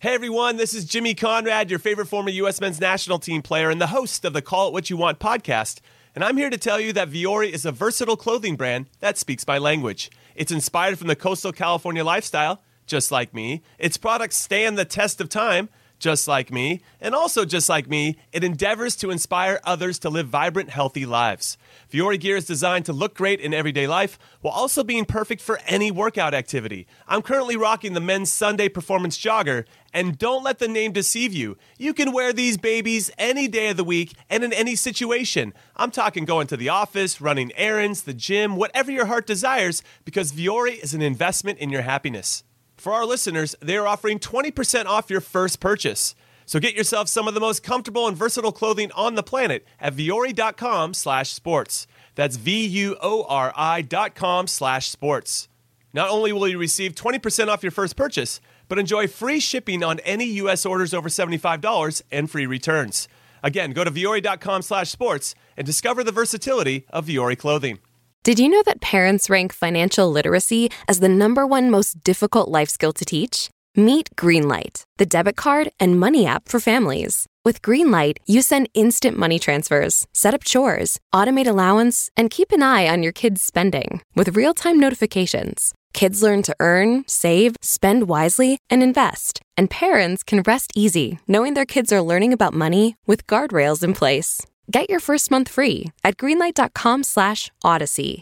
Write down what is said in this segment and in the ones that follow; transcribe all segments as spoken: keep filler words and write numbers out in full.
Hey everyone, this is Jimmy Conrad, your favorite former U S men's national team player and the host of the Call It What You Want podcast. And I'm here to tell you that Vuori is a versatile clothing brand that speaks my language. It's inspired from the coastal California lifestyle, just like me. Its products stand the test of time, just like me. And also just like me, it endeavors to inspire others to live vibrant, healthy lives. Vuori gear is designed to look great in everyday life while also being perfect for any workout activity. I'm currently rocking the men's Sunday Performance Jogger, and don't let the name deceive you. You can wear these babies any day of the week and in any situation. I'm talking going to the office, running errands, the gym, whatever your heart desires, because Vuori is an investment in your happiness. For our listeners, they are offering twenty percent off your first purchase. So get yourself some of the most comfortable and versatile clothing on the planet at Vuori.com slash sports. That's V-U-O-R-I dot com slash sports. Not only will you receive twenty percent off your first purchase, but enjoy free shipping on any U S orders over seventy-five dollars and free returns. Again, go to Vuori.com slash sports and discover the versatility of Vuori clothing. Did you know that parents rank financial literacy as the number one most difficult life skill to teach? Meet Greenlight, the debit card and money app for families. With Greenlight, you send instant money transfers, set up chores, automate allowance, and keep an eye on your kids' spending with real-time notifications. Kids learn to earn, save, spend wisely, and invest. And parents can rest easy knowing their kids are learning about money with guardrails in place. Get your first month free at greenlight.com slash odyssey.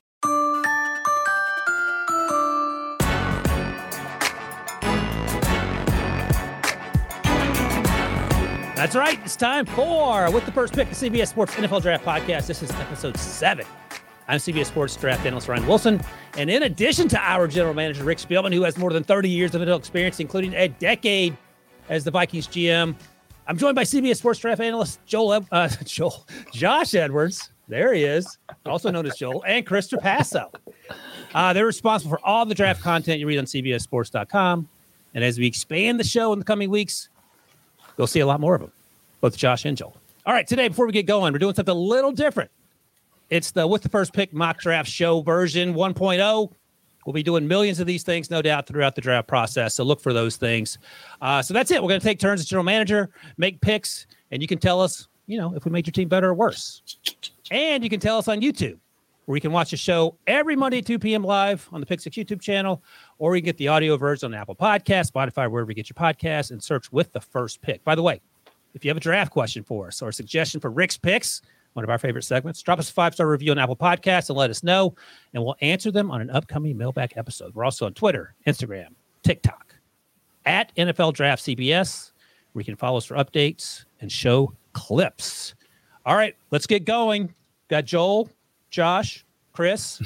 That's right. It's time for With the First Pick, the C B S Sports N F L Draft Podcast. This is episode seven. I'm C B S Sports Draft analyst Ryan Wilson. And in addition to our general manager, Rick Spielman, who has more than thirty years of N F L experience, including a decade as the Vikings G M, I'm joined by C B S Sports Draft analyst Joel, uh, Joel, Josh Edwards. There he is, also known as Joel, and Chris Trapasso. Uh, they're responsible for all the draft content you read on C B S sports dot com. And as we expand the show in the coming weeks, you'll see a lot more of them, both Josh and Joel. All right, today, before we get going, we're doing something a little different. It's the With the First Pick mock draft show version one point oh. We'll be doing millions of these things, no doubt, throughout the draft process. So look for those things. Uh, so that's it. We're going to take turns as general manager, make picks, and you can tell us, you know, if we made your team better or worse. And you can tell us on YouTube, where you can watch the show every Monday at two p.m. live on the Pick Six YouTube channel, or you can get the audio version on Apple Podcasts, Spotify, wherever you get your podcasts, and search With the First Pick. By the way, if you have a draft question for us or a suggestion for Rick's Picks, one of our favorite segments, drop us a five-star review on Apple Podcasts and let us know, and we'll answer them on an upcoming mailbag episode. We're also on Twitter, Instagram, TikTok, at N F L Draft C B S, where you can follow us for updates and show clips. All right, let's get going. Got Joel, Josh, Chris,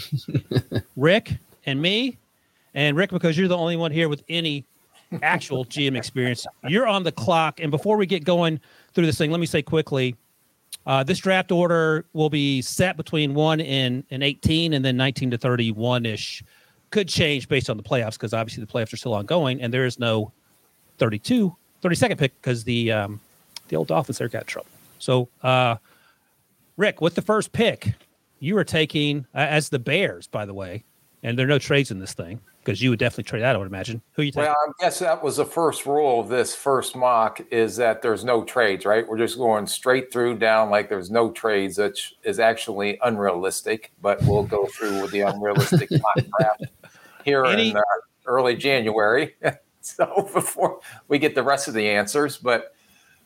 Rick, and me. And Rick, because you're the only one here with any actual G M experience, you're on the clock. And before we get going through this thing, let me say quickly, Uh, this draft order will be set between one and, and eighteen, and then nineteen to thirty-one-ish. Could change based on the playoffs, because obviously the playoffs are still ongoing, and there is no thirty-two, thirty-second pick because the um, the old Dolphins there got in trouble. So, uh, Rick, with the first pick, you are taking, uh, as the Bears, by the way, and there are no trades in this thing, because you would definitely trade that, I would imagine. Who are you taking? Well, I guess that was the first rule of this first mock, is that there's no trades, right? We're just going straight through down like there's no trades, which is actually unrealistic, but we'll go through with the unrealistic mock draft here Any- in uh, early January. So before we get the rest of the answers. But,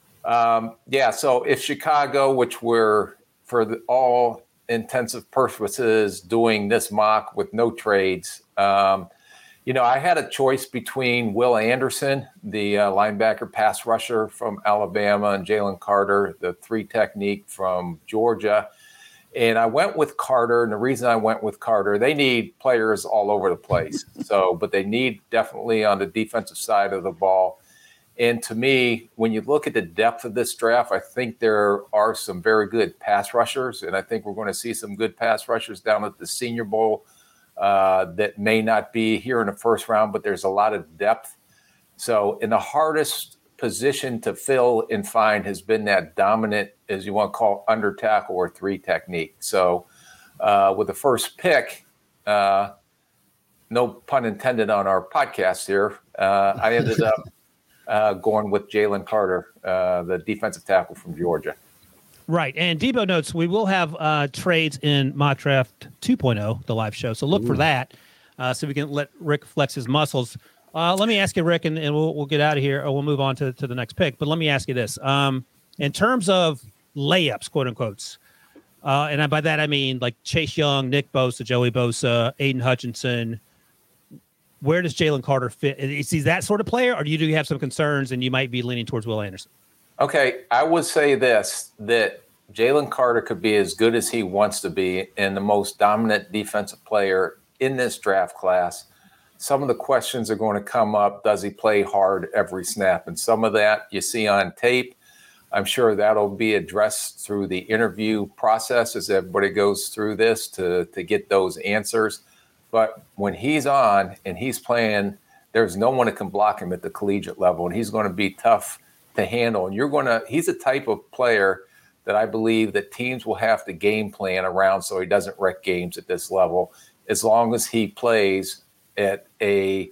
um, yeah, so if Chicago, which we're, for the, all intensive purposes, doing this mock with no trades, um, you know, I had a choice between Will Anderson, the uh, linebacker pass rusher from Alabama, and Jalen Carter, the three technique from Georgia. And I went with Carter. And the reason I went with Carter, they need players all over the place. So, but they need definitely on the defensive side of the ball. And to me, when you look at the depth of this draft, I think there are some very good pass rushers. And I think we're going to see some good pass rushers down at the Senior Bowl. Uh, that may not be here in the first round, but there's a lot of depth. So in the hardest position to fill and find has been that dominant, as you want to call, under tackle or three technique. So uh, with the first pick, uh, no pun intended on our podcast here, uh, I ended up uh, going with Jalen Carter, uh, the defensive tackle from Georgia. Right. And Debo notes we will have uh, trades in Mock Draft two point oh, the live show. So look Ooh. for that uh, so we can let Rick flex his muscles. Uh, let me ask you, Rick, and, and we'll we'll get out of here, or we'll move on to, to the next pick. But let me ask you this. Um, in terms of layups, quote unquote, uh, and by that I mean like Chase Young, Nick Bosa, Joey Bosa, Aiden Hutchinson, where does Jalen Carter fit? Is he that sort of player, or do you, do you have some concerns and you might be leaning towards Will Anderson? Okay, I would say this, that Jalen Carter could be as good as he wants to be and the most dominant defensive player in this draft class. Some of the questions are going to come up. Does he play hard every snap? And some of that you see on tape. I'm sure that'll be addressed through the interview process as everybody goes through this to, to get those answers. But when he's on and he's playing, there's no one that can block him at the collegiate level, and he's going to be tough to handle. And you're going to, he's a type of player that I believe that teams will have to game plan around so he doesn't wreck games at this level, as long as he plays at a,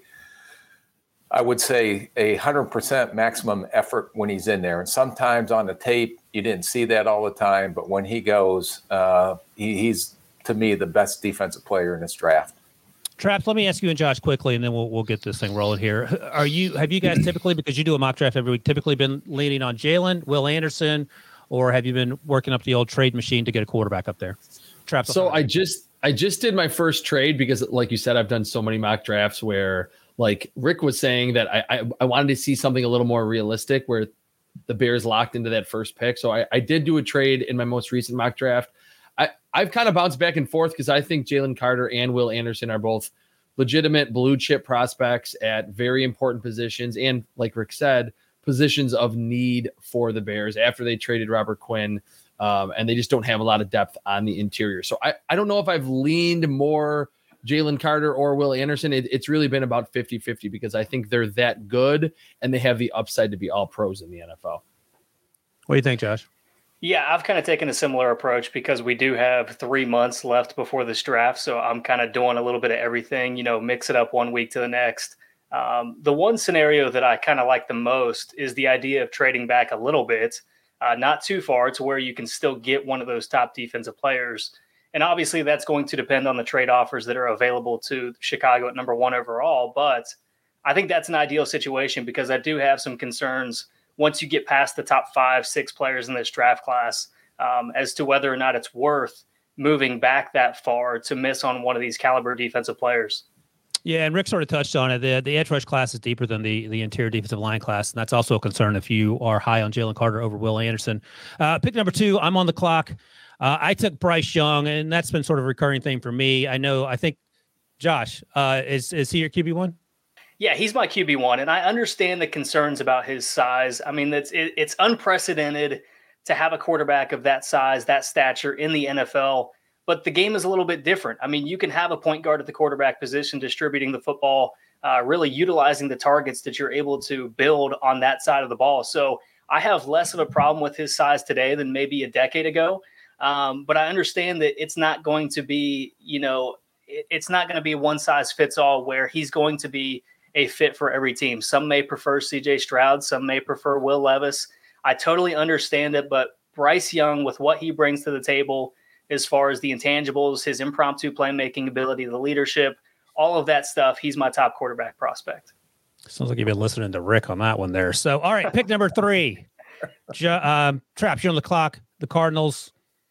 I would say, a one hundred percent maximum effort when he's in there. And sometimes on the tape, you didn't see that all the time, but when he goes, uh, he, he's, to me, the best defensive player in this draft. Traps, let me ask you and Josh quickly, and then we'll we'll get this thing rolling here. Are you have you guys typically, because you do a mock draft every week, typically been leaning on Jalen, Will Anderson, or have you been working up the old trade machine to get a quarterback up there? Traps. So I just I just did my first trade because, like you said, I've done so many mock drafts where, like Rick was saying, that I I, I wanted to see something a little more realistic where the Bears locked into that first pick. So I, I did do a trade in my most recent mock draft. I, I've kind of bounced back and forth because I think Jalen Carter and Will Anderson are both legitimate blue chip prospects at very important positions. And like Rick said, positions of need for the Bears after they traded Robert Quinn. Um, and they just don't have a lot of depth on the interior. So I, I don't know if I've leaned more Jalen Carter or Will Anderson. It, it's really been about fifty-fifty because I think they're that good and they have the upside to be all pros in the N F L. What do you think, Josh? Yeah, I've kind of taken a similar approach because we do have three months left before this draft. So I'm kind of doing a little bit of everything, you know, mix it up one week to the next. Um, the one scenario that I kind of like the most is the idea of trading back a little bit, uh, not too far to where you can still get one of those top defensive players. And obviously that's going to depend on the trade offers that are available to Chicago at number one overall. But I think that's an ideal situation because I do have some concerns once you get past the top five, six players in this draft class, um, as to whether or not it's worth moving back that far to miss on one of these caliber defensive players. Yeah, and Rick sort of touched on it. The, the edge rush class is deeper than the, the interior defensive line class, and that's also a concern if you are high on Jalen Carter over Will Anderson. Uh, pick number two, I'm on the clock. Uh, I took Bryce Young, and that's been sort of a recurring thing for me. I know, I think, Josh, uh, is, is he your Q B one? Yeah, he's my Q B one, and I understand the concerns about his size. I mean, it's it, it's unprecedented to have a quarterback of that size, that stature in the N F L, but the game is a little bit different. I mean, you can have a point guard at the quarterback position distributing the football, uh, really utilizing the targets that you're able to build on that side of the ball. So I have less of a problem with his size today than maybe a decade ago, um, but I understand that it's not going to be, you know, it, it's not going to be one size fits all where he's going to be a fit for every team. Some may prefer C J Stroud. Some may prefer Will Levis. I totally understand it, but Bryce Young, with what he brings to the table as far as the intangibles, his impromptu playmaking ability, the leadership, all of that stuff, he's my top quarterback prospect. Sounds like you've been listening to Rick on that one there. So, all right, pick number three. um, Traps, you're on the clock. The Cardinals.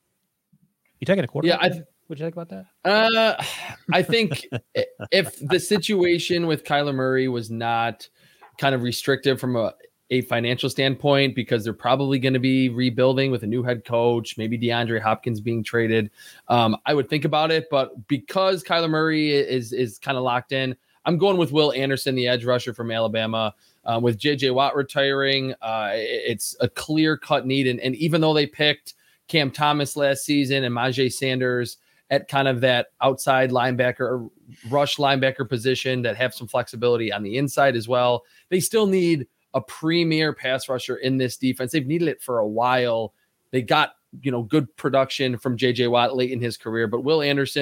You taking a quarterback? Yeah, I th- What'd you think about that? Uh, I think if the situation with Kyler Murray was not kind of restrictive from a, a financial standpoint, because they're probably going to be rebuilding with a new head coach, maybe DeAndre Hopkins being traded, um, I would think about it. But because Kyler Murray is is kind of locked in, I'm going with Will Anderson, the edge rusher from Alabama. Uh, with J J Watt retiring, uh, it's a clear-cut need. And, and even though they picked Cam Thomas last season and Myjai Sanders at kind of that outside linebacker or rush linebacker position that have some flexibility on the inside as well, they still need a premier pass rusher in this defense. They've needed it for a while. They got, you know, good production from J J Watt late in his career, but Will Anderson,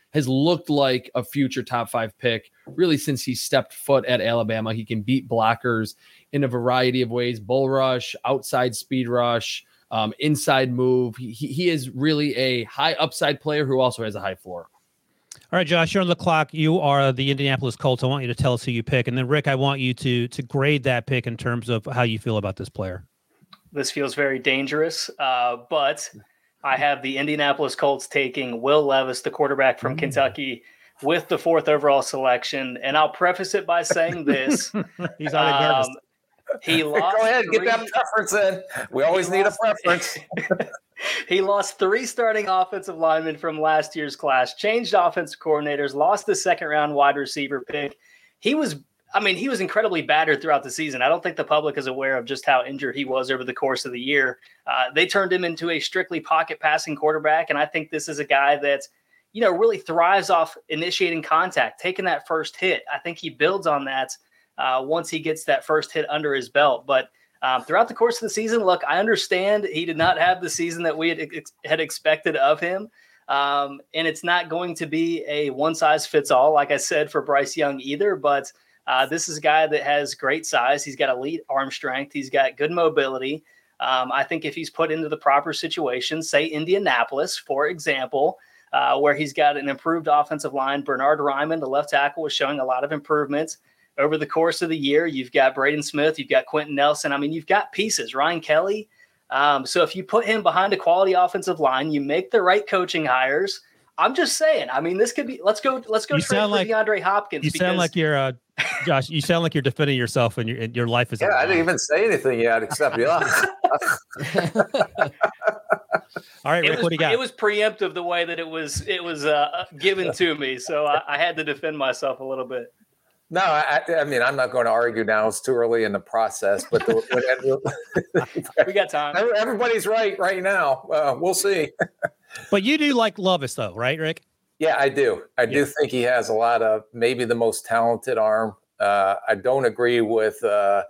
has looked like a future top five pick really since he stepped foot at Alabama. He can beat blockers in a variety of ways, bull rush, outside speed rush, um, inside move. He, he is really a high upside player who also has a high floor. All right, Josh, you're on the clock. You are the Indianapolis Colts. I want you to tell us who you pick. And then, Rick, I want you to to grade that pick in terms of how you feel about this player. This feels very dangerous, uh, but I have the Indianapolis Colts taking Will Levis, the quarterback from mm. Kentucky, with the fourth overall selection. And I'll preface it by saying this. He's already nervous. Um, he lost Go ahead, three, get that preference in. We always need lost, a preference. He lost three starting offensive linemen from last year's class, changed offensive coordinators, lost the second round wide receiver pick. He was, I mean, he was incredibly battered throughout the season. I don't think the public is aware of just how injured he was over the course of the year. Uh, they turned him into a strictly pocket passing quarterback. And I think this is a guy that's, you know, really thrives off initiating contact, taking that first hit. I think he builds on that uh, once he gets that first hit under his belt. But Um, throughout the course of the season, look, I understand he did not have the season that we had, ex- had expected of him. Um, and it's not going to be a one-size-fits-all, like I said, for Bryce Young either. But uh, this is a guy that has great size. He's got elite arm strength. He's got good mobility. Um, I think if he's put into the proper situation, say Indianapolis, for example, uh, where he's got an improved offensive line, Bernard Ryman, the left tackle, was showing a lot of improvements over the course of the year. You've got Braden Smith, you've got Quentin Nelson. I mean, you've got pieces, Ryan Kelly. Um, so if you put him behind a quality offensive line, you make the right coaching hires. I'm just saying, I mean, this could be, let's go, let's go you trade for like, DeAndre Hopkins. You because, sound like you're, uh, Josh, you sound like you're defending yourself and your, and your life is. Yeah, I didn't even say anything yet except, yeah. All right, Rick, was, what do you got? It was preemptive the way that it was, it was uh, given to me. So I, I had to defend myself a little bit. No, I, I mean, I'm not going to argue now. It's too early in the process, but the, we got time. Everybody's right right now. Uh, we'll see. But you do like Levis, though, right, Rick? Yeah, I do. I yeah. do think he has a lot of maybe the most talented arm. Uh, I don't agree with uh,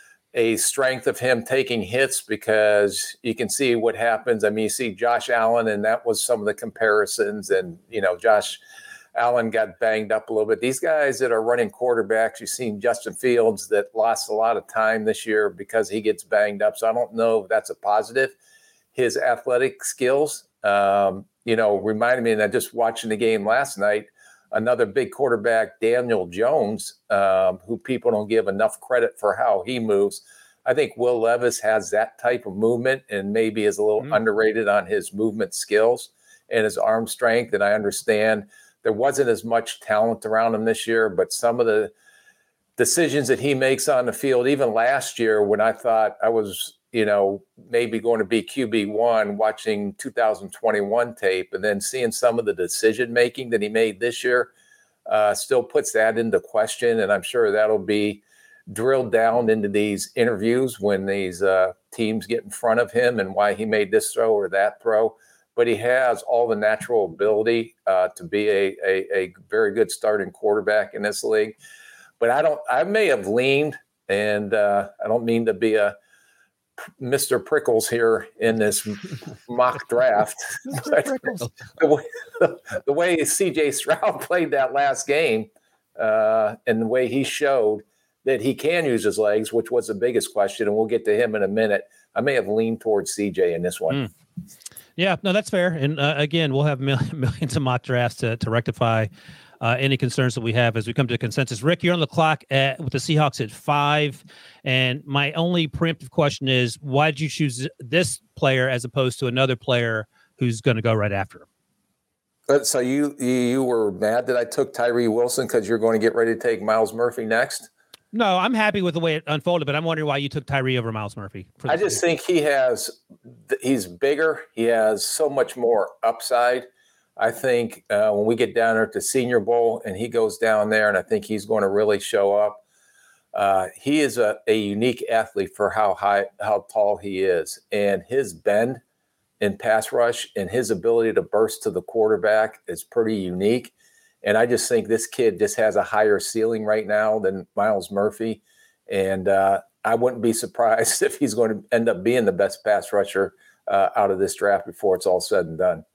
a strength of him taking hits because you can see what happens. I mean, you see Josh Allen, and that was some of the comparisons. And, you know, Josh Allen got banged up a little bit. These guys that are running quarterbacks, you've seen Justin Fields that lost a lot of time this year because he gets banged up. So I don't know if that's a positive. His athletic skills, um, you know, reminded me, and I just watching the game last night, another big quarterback, Daniel Jones, um, who people don't give enough credit for how he moves. I think Will Levis has that type of movement and maybe is a little mm-hmm. underrated on his movement skills and his arm strength. And I understand there wasn't as much talent around him this year, but some of the decisions that he makes on the field, even last year when I thought I was, you know, maybe going to be Q B one watching two thousand twenty-one tape and then seeing some of the decision-making that he made this year uh, still puts that into question. And I'm sure that'll be drilled down into these interviews when these uh, teams get in front of him and why he made this throw or that throw. But he has all the natural ability uh, to be a, a, a very good starting quarterback in this league. But I don't, I may have leaned, and uh, I don't mean to be a Mister Prickles here in this mock draft. the, way, the, the way C J Stroud played that last game uh, and the way he showed that he can use his legs, which was the biggest question, and we'll get to him in a minute. I may have leaned towards C J in this one. Mm. Yeah, no, that's fair. And uh, again, we'll have million, millions of mock drafts to, to rectify uh, any concerns that we have as we come to a consensus. Rick, you're on the clock at, with the Seahawks at five. And my only preemptive question is, why did you choose this player as opposed to another player who's going to go right after him? But so you, you were mad that I took Tyree Wilson because you're going to get ready to take Myles Murphy next? No, I'm happy with the way it unfolded, but I'm wondering why you took Tyree over Myles Murphy. I just think he has, he's bigger. He has so much more upside. I think uh, when we get down there at the Senior Bowl and he goes down there, and I think he's going to really show up. Uh, he is a, a unique athlete for how high, how tall he is, and his bend in pass rush and his ability to burst to the quarterback is pretty unique. And I just think this kid just has a higher ceiling right now than Myles Murphy. And uh, I wouldn't be surprised if he's going to end up being the best pass rusher uh, out of this draft before it's all said and done.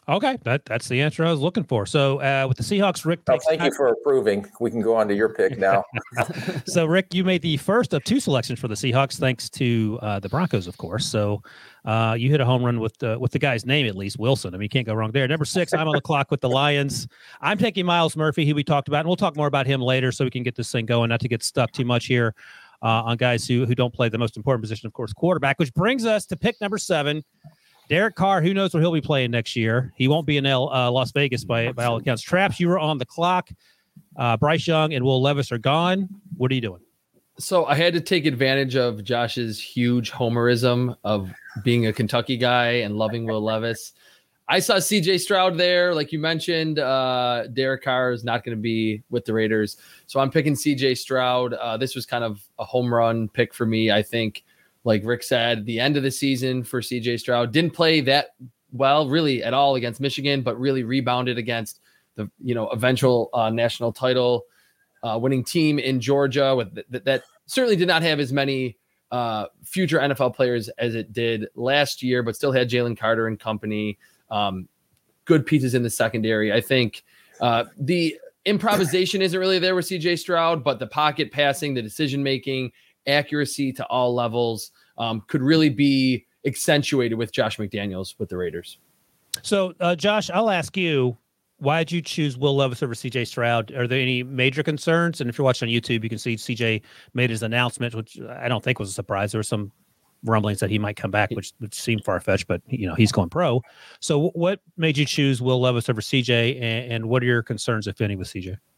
Okay, that that's the answer I was looking for. So uh, with the Seahawks, Rick. Oh, Takes thank you for approving. We can go on to your pick now. So Rick, you made the first of two selections for the Seahawks, thanks to uh, the Broncos, of course. So uh, you hit a home run with the with the guy's name at least, Wilson. I mean, you can't go wrong there. Number six, I'm on the clock with the Lions. I'm taking Myles Murphy, who we talked about, and we'll talk more about him later, so we can get this thing going. Not to get stuck too much here uh, on guys who who don't play the most important position, of course, quarterback. Which brings us to pick number seven. Derek Carr, who knows where he'll be playing next year? He won't be in L, uh, Las Vegas by, by all accounts. Traps, you were on the clock. Uh, Bryce Young and Will Levis are gone. What are you doing? So I had to take advantage of Josh's huge homerism of being a Kentucky guy and loving Will Levis. I saw C J Stroud there. Like you mentioned, uh, Derek Carr is not going to be with the Raiders. So I'm picking C J Stroud. Uh, this was kind of a home run pick for me, I think. Like Rick said, the end of the season for C J Stroud didn't play that well, really at all against Michigan, but really rebounded against the you know eventual uh, national title uh, winning team in Georgia. With th- th- that certainly did not have as many uh, future N F L players as it did last year, but still had Jalen Carter and company. Um, good pieces in the secondary. I think uh, the improvisation isn't really there with C J Stroud, but the pocket passing, the decision making, accuracy to all levels um, could really be accentuated with Josh McDaniels with the Raiders. So, uh, Josh, I'll ask you, why did you choose Will Levis over C J Stroud? Are there any major concerns? And if you're watching on YouTube, you can see C J made his announcement, which I don't think was a surprise. There were some rumblings that he might come back, which, which seemed far-fetched, but you know he's going pro. So what made you choose Will Levis over C J, and, and what are your concerns, if any, with C J?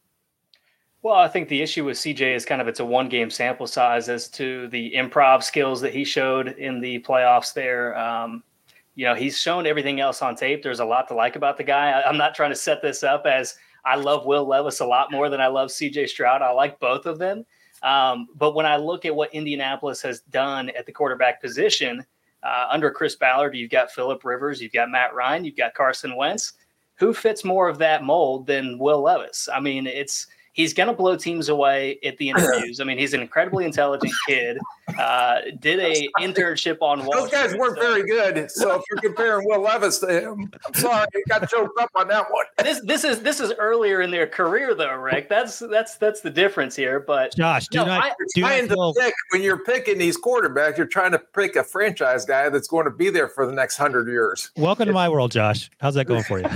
Well, I think the issue with C J is kind of it's a one-game sample size as to the improv skills that he showed in the playoffs there. Um, you know, he's shown everything else on tape. There's a lot to like about the guy. I, I'm not trying to set this up as I love Will Levis a lot more than I love C J Stroud. I like both of them. Um, but when I look at what Indianapolis has done at the quarterback position, uh, under Chris Ballard, you've got Phillip Rivers, you've got Matt Ryan, you've got Carson Wentz. Who fits more of that mold than Will Levis? I mean, it's – he's going to blow teams away at the interviews. I mean, he's an incredibly intelligent kid. Uh, did a internship on Wall Those guys Street, weren't so. very good. So if you're comparing Will Levis to him, I'm sorry, you got choked up on that one. This this is this is earlier in their career, though, Rick. That's that's that's the difference here. But Josh, do no, not. I, do not Trying feel, to pick, when you're picking these quarterbacks, you're trying to pick a franchise guy that's going to be there for the next hundred years. welcome to my world, Josh. How's that going for you?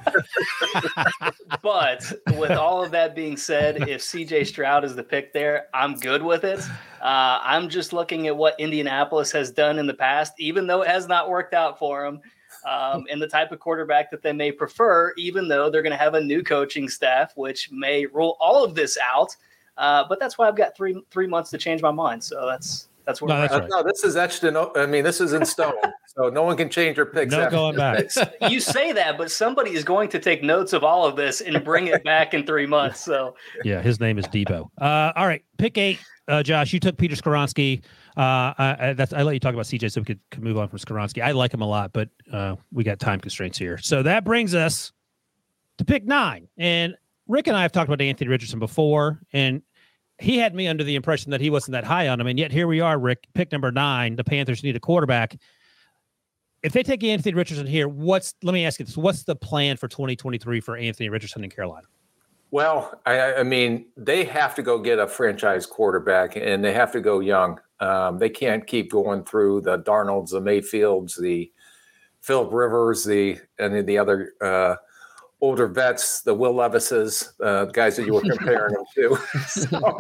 But with all of that being said, if C J Stroud is the pick there, I'm good with it. Uh, I'm just looking at what Indianapolis has done in the past, even though it has not worked out for them, um, and the type of quarterback that they may prefer, even though they're going to have a new coaching staff, which may rule all of this out. Uh, but that's why I've got three three months to change my mind. So that's that's where No, we're that's at. right. No, this is etched in. I mean, this is in stone, so no one can change their picks. No after going this back. pick. You say that, but somebody is going to take notes of all of this and bring it back in three months. So Yeah, his name is Debo. Uh, all right, pick eight. Uh, Josh, you took Peter Skoronski. Uh, I, I, that's, I let you talk about C J so we could, could move on from Skoronski. I like him a lot, but uh, we got time constraints here. So that brings us to pick nine. And Rick and I have talked about Anthony Richardson before, and he had me under the impression that he wasn't that high on him. And yet here we are, Rick, pick number nine. The Panthers need a quarterback. If they take Anthony Richardson here, what's, let me ask you this, what's the plan for twenty twenty-three for Anthony Richardson in Carolina? Well, I, I mean, they have to go get a franchise quarterback, and they have to go young. Um, they can't keep going through the Darnolds, the Mayfields, the Phillip Rivers, the and the other uh, older vets, the Will Levises, uh, guys that you were comparing them to. So,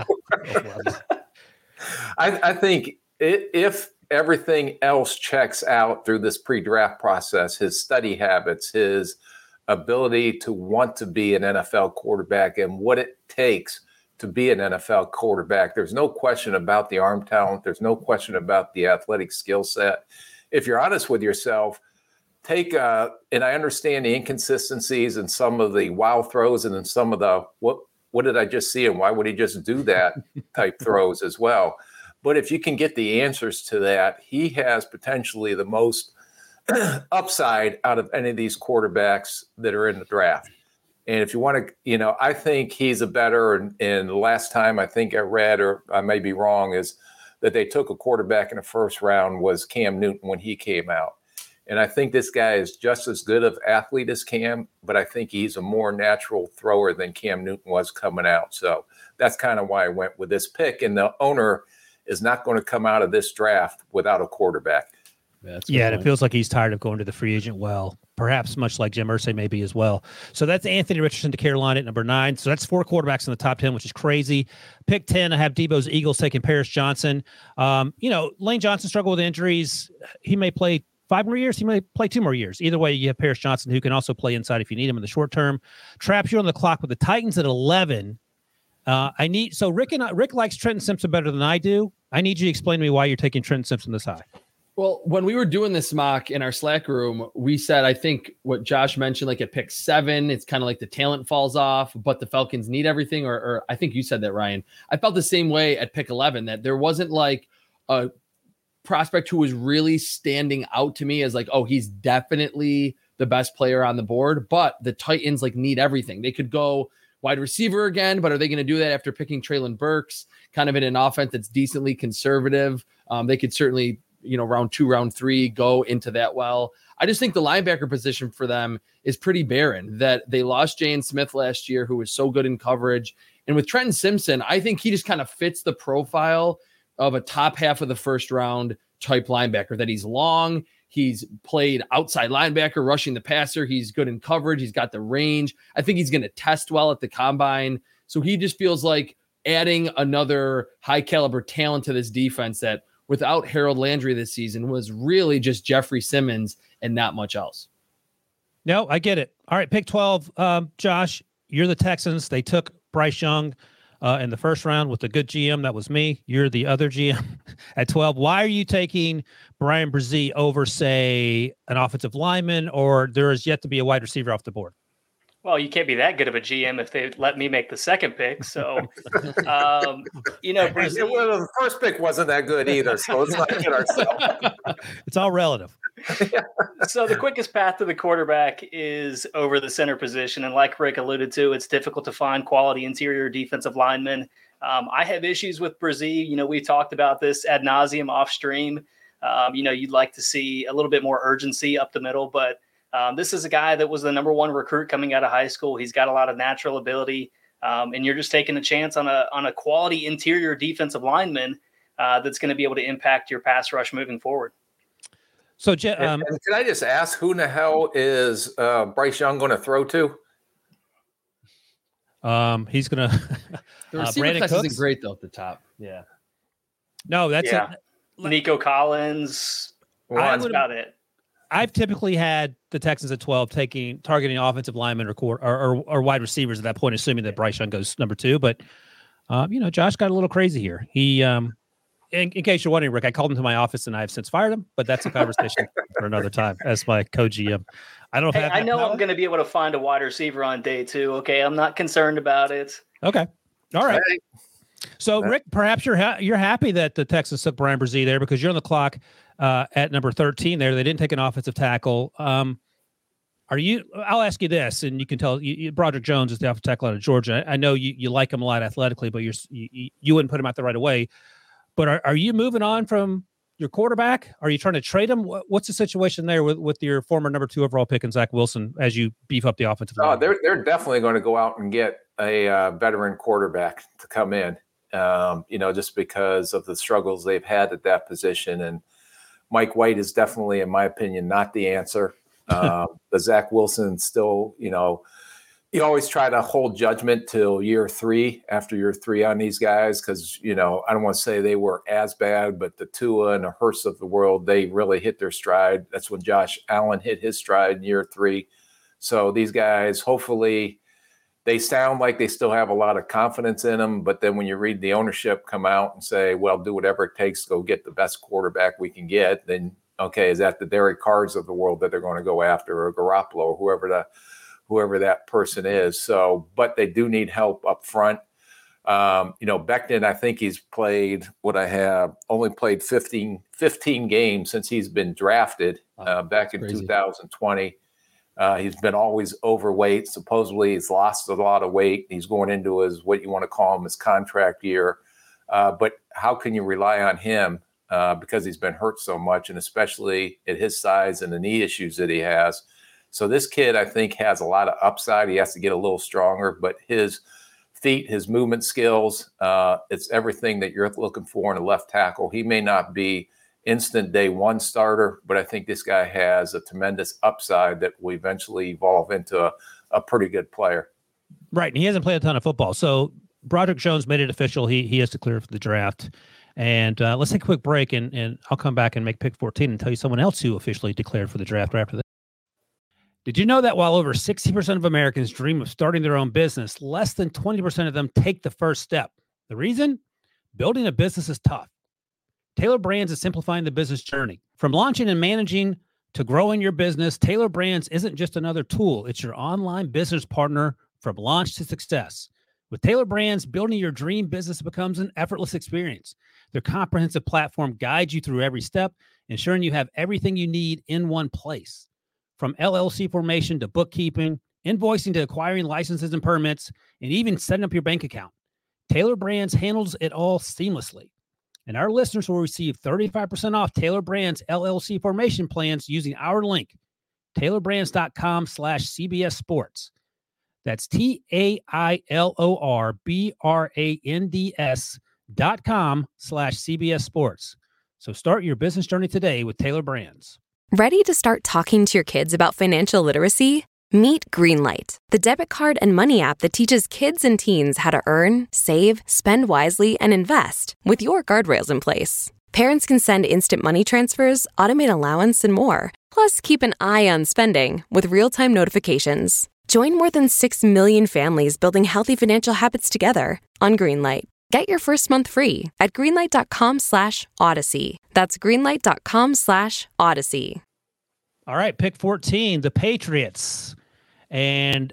I, I think it, if everything else checks out through this pre-draft process, his study habits, his ability to want to be an N F L quarterback and what it takes to be an N F L quarterback. There's no question about the arm talent. There's no question about the athletic skill set. If you're honest with yourself, take uh, and I understand the inconsistencies and some of the wild throws and then some of the what what did I just see and why would he just do that type throws as well. But if you can get the answers to that, he has potentially the most upside out of any of these quarterbacks that are in the draft. And if you want to, you know, I think he's a better, and, and the last time I think I read, or I may be wrong, is that they took a quarterback in the first round was Cam Newton when he came out. And I think this guy is just as good of athlete as Cam, but I think he's a more natural thrower than Cam Newton was coming out. So that's kind of why I went with this pick. And the owner is not going to come out of this draft without a quarterback. That's yeah, and it feels like he's tired of going to the free agent well, perhaps much like Jim Irsay maybe as well. So that's Anthony Richardson to Carolina at number nine. So that's four quarterbacks in the top ten, which is crazy. Pick ten, I have Debo's Eagles taking Paris Johnson. Um, you know, Lane Johnson struggled with injuries. He may play five more years. He may play two more years. Either way, you have Paris Johnson, who can also play inside if you need him in the short term. Traps, you're on the clock with the Titans at eleven. Uh, I need so Rick and I, Rick likes Trenton Simpson better than I do. I need you to explain to me why you're taking Trenton Simpson this high. Well, when we were doing this mock in our Slack room, we said, I think what Josh mentioned, like at pick seven, it's kind of like the talent falls off, but the Falcons need everything. Or, or I think you said that, Ryan. I felt the same way at pick eleven, that there wasn't like a prospect who was really standing out to me as like, oh, he's definitely the best player on the board. But the Titans like need everything. They could go wide receiver again, but are they going to do that after picking Treylon Burks, kind of in an offense that's decently conservative? Um, they could certainly, you know, round two, round three, go into that well. I just think the linebacker position for them is pretty barren, that they lost Jalen Smith last year, who was so good in coverage. And with Trenton Simpson, I think he just kind of fits the profile of a top half of the first round type linebacker, that he's long. He's played outside linebacker, rushing the passer. He's good in coverage. He's got the range. I think he's going to test well at the combine. So he just feels like adding another high caliber talent to this defense that, without Harold Landry this season, was really just Jeffrey Simmons and not much else. No, I get it. All right, pick twelve. Um, Josh, you're the Texans. They took Bryce Young uh, in the first round with a good G M. That was me. You're the other G M at twelve. Why are you taking Brian Brzee over, say, an offensive lineman, or there is yet to be a wide receiver off the board? Well, you can't be that good of a G M if they let me make the second pick. So, um, you know, Brzee, well, the first pick wasn't that good either. So let's not get ourselves. It's all relative. So the quickest path to the quarterback is over the center position. And like Rick alluded to, it's difficult to find quality interior defensive linemen. Um, I have issues with Brzee. You know, we talked about this ad nauseum off stream. Um, you know, you'd like to see a little bit more urgency up the middle, but Um, this is a guy that was the number one recruit coming out of high school. He's got a lot of natural ability, um, and you're just taking a chance on a on a quality interior defensive lineman uh, that's going to be able to impact your pass rush moving forward. So, um, and, and can I just ask, who in the hell is uh, Bryce Young going to throw to? Um, he's going to. The receiver uh, class Cooks? Isn't great though at the top. Yeah. No, that's yeah. A, Nico Collins. That's about it. I've typically had the Texans at twelve taking targeting offensive linemen or, or, or, or wide receivers at that point, assuming that Bryce Young goes number two. But, um, you know, Josh got a little crazy here. He, um, in, in case you're wondering, Rick, I called him to my office and I have since fired him, but that's a conversation for another time as my co-G M. I don't know if hey, I, I know power. I'm going to be able to find a wide receiver on day two. Okay. I'm not concerned about it. Okay. All right. Hey. So, Rick, perhaps you're ha- you're happy that the Texans took Brian Brzee there because you're on the clock uh, at number thirteen there. They didn't take an offensive tackle. Um, are you – I'll ask you this, and you can tell you, you, Broderick Jones is the offensive tackle out of Georgia. I, I know you, you like him a lot athletically, but you're, you you wouldn't put him out there right away. But are, are you moving on from your quarterback? Are you trying to trade him? What's the situation there with, with your former number two overall pick and Zach Wilson as you beef up the offensive line? Oh, they're, they're definitely going to go out and get a uh, veteran quarterback to come in. Um, you know, just because of the struggles they've had at that position. And Mike White is definitely, in my opinion, not the answer. Um, but Zach Wilson still, you know, you always try to hold judgment till year three, after year three on these guys, because, you know, I don't want to say they were as bad, but the Tua and the Hurts of the world, they really hit their stride. That's when Josh Allen hit his stride in year three. So these guys, hopefully, they sound like they still have a lot of confidence in them, but then when you read the ownership come out and say, well, do whatever it takes to go get the best quarterback we can get, then, okay, is that the Derek Carrs of the world that they're going to go after, or Garoppolo, or whoever, the, whoever that person is? So, but they do need help up front. Um, you know, Becton, I think he's played what I have, only played fifteen, fifteen games since he's been drafted uh, back in Crazy. two thousand twenty. Uh, he's been always overweight. Supposedly he's lost a lot of weight. He's going into his, what you want to call him, his contract year. Uh, but how can you rely on him uh, because he's been hurt so much, and especially at his size and the knee issues that he has. So this kid, I think, has a lot of upside. He has to get a little stronger, but his feet, his movement skills, uh, it's everything that you're looking for in a left tackle. He may not be instant day one starter, but I think this guy has a tremendous upside that will eventually evolve into a, a pretty good player. Right. And he hasn't played a ton of football. So Broderick Jones made it official. He he has to clear for the draft. And uh, let's take a quick break, and, and I'll come back and make pick fourteen and tell you someone else who officially declared for the draft right after that. Did you know that while over sixty percent of Americans dream of starting their own business, less than twenty percent of them take the first step? The reason? Building a business is tough. Taylor Brands is simplifying the business journey. From launching and managing to growing your business, Taylor Brands isn't just another tool. It's your online business partner from launch to success. With Taylor Brands, building your dream business becomes an effortless experience. Their comprehensive platform guides you through every step, ensuring you have everything you need in one place. From L L C formation to bookkeeping, invoicing to acquiring licenses and permits, and even setting up your bank account, Taylor Brands handles it all seamlessly. And our listeners will receive thirty-five percent off Taylor Brands L L C formation plans using our link, taylorbrands.com slash CBS Sports. That's T A I L O R B R A N D S dot com slash CBS Sports. So start your business journey today with Taylor Brands. Ready to start talking to your kids about financial literacy? Meet Greenlight, the debit card and money app that teaches kids and teens how to earn, save, spend wisely, and invest with your guardrails in place. Parents can send instant money transfers, automate allowance, and more. Plus, keep an eye on spending with real-time notifications. Join more than six million families building healthy financial habits together on Greenlight. Get your first month free at greenlight.com slash Odyssey. That's greenlight.com slash Odyssey. All right, pick fourteen, the Patriots. And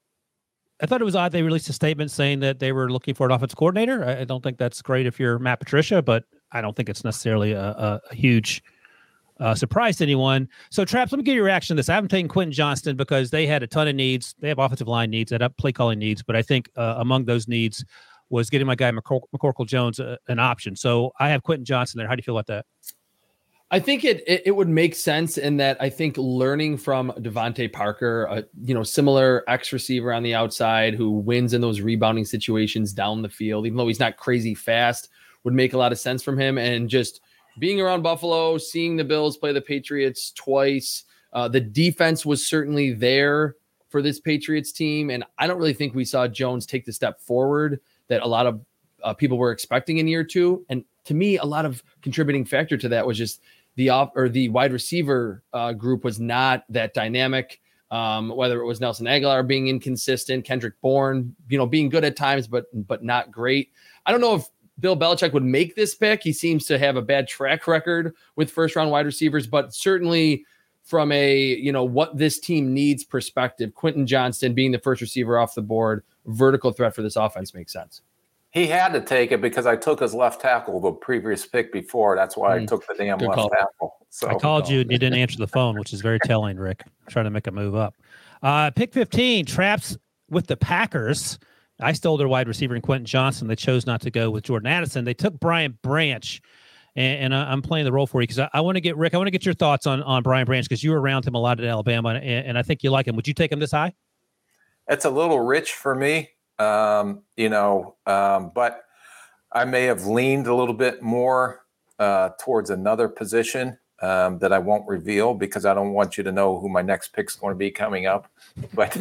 I thought it was odd they released a statement saying that they were looking for an offensive coordinator. I don't think that's great if you're Matt Patricia, but I don't think it's necessarily a, a, a huge uh, surprise to anyone. So, Traps, let me get your reaction to this. I haven't taken Quentin Johnston because they had a ton of needs. They have offensive line needs, they have play calling needs, but I think uh, among those needs was getting my guy McCor- McCorkle Jones uh, an option. So I have Quentin Johnston there. How do you feel about that? I think it, it it would make sense in that I think learning from Devontae Parker, a you know similar X receiver on the outside who wins in those rebounding situations down the field, even though he's not crazy fast, would make a lot of sense from him. And just being around Buffalo, seeing the Bills play the Patriots twice, uh, the defense was certainly there for this Patriots team, and I don't really think we saw Jones take the step forward that a lot of uh, people were expecting in year two. And to me, a lot of contributing factor to that was just the off or the wide receiver uh, group was not that dynamic. Um, whether it was Nelson Aguilar being inconsistent, Kendrick Bourne, you know, being good at times, but but not great. I don't know if Bill Belichick would make this pick. He seems to have a bad track record with first round wide receivers, but certainly from a you know what this team needs perspective, Quentin Johnston being the first receiver off the board, vertical threat for this offense makes sense. He had to take it because I took his left tackle the previous pick before. That's why mm. I took the damn Good left call. tackle. So I called you and you didn't answer the phone, which is very telling, Rick. I'm trying to make a move up. Uh, pick fifteen, Traps with the Packers. I stole their wide receiver in Quentin Johnston. They chose not to go with Jordan Addison. They took Brian Branch, and, and I'm playing the role for you because I, I want to get, Rick, I want to get your thoughts on, on Brian Branch because you were around him a lot at Alabama, and, and I think you like him. Would you take him this high? It's a little rich for me. Um, you know, um, but I may have leaned a little bit more uh, towards another position um, that I won't reveal because I don't want you to know who my next pick's going to be coming up. But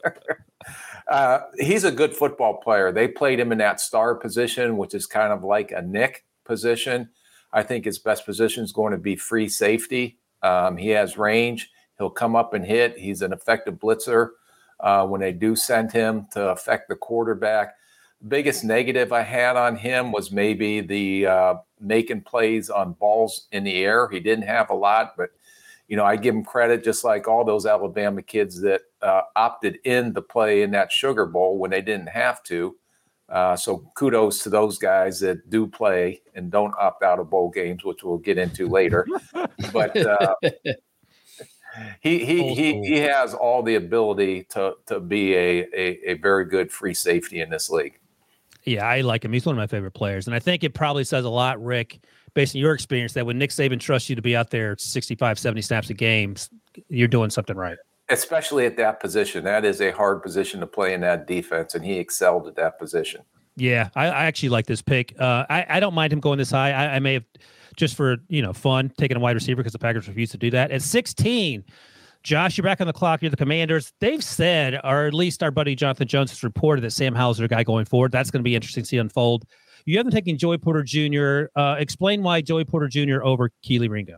uh, he's a good football player. They played him in that star position, which is kind of like a Nick position. I think his best position is going to be free safety. Um, he has range. He'll come up and hit. He's an effective blitzer. Uh, when they do send him to affect the quarterback. The biggest negative I had on him was maybe the uh, making plays on balls in the air. He didn't have a lot, but, you know, I give him credit just like all those Alabama kids that uh, opted in to play in that Sugar Bowl when they didn't have to. Uh, so kudos to those guys that do play and don't opt out of bowl games, which we'll get into later. But uh, He he he he has all the ability to to be a, a a very good free safety in this league. Yeah, I like him. He's one of my favorite players. And I think it probably says a lot, Rick, based on your experience, that when Nick Saban trusts you to be out there sixty-five, seventy snaps a game, you're doing something right. Especially at that position. That is a hard position to play in that defense, and he excelled at that position. Yeah, I, I actually like this pick. Uh, I, I don't mind him going this high. I, I may have, just for you know fun, taken a wide receiver because the Packers refused to do that. At sixteen, Josh, you're back on the clock. You're the Commanders. They've said, or at least our buddy Jonathan Jones has reported, that Sam Howell's their guy going forward. That's going to be interesting to see unfold. You haven't taken Joey Porter Junior Uh, explain why Joey Porter Junior over Kelee Ringo.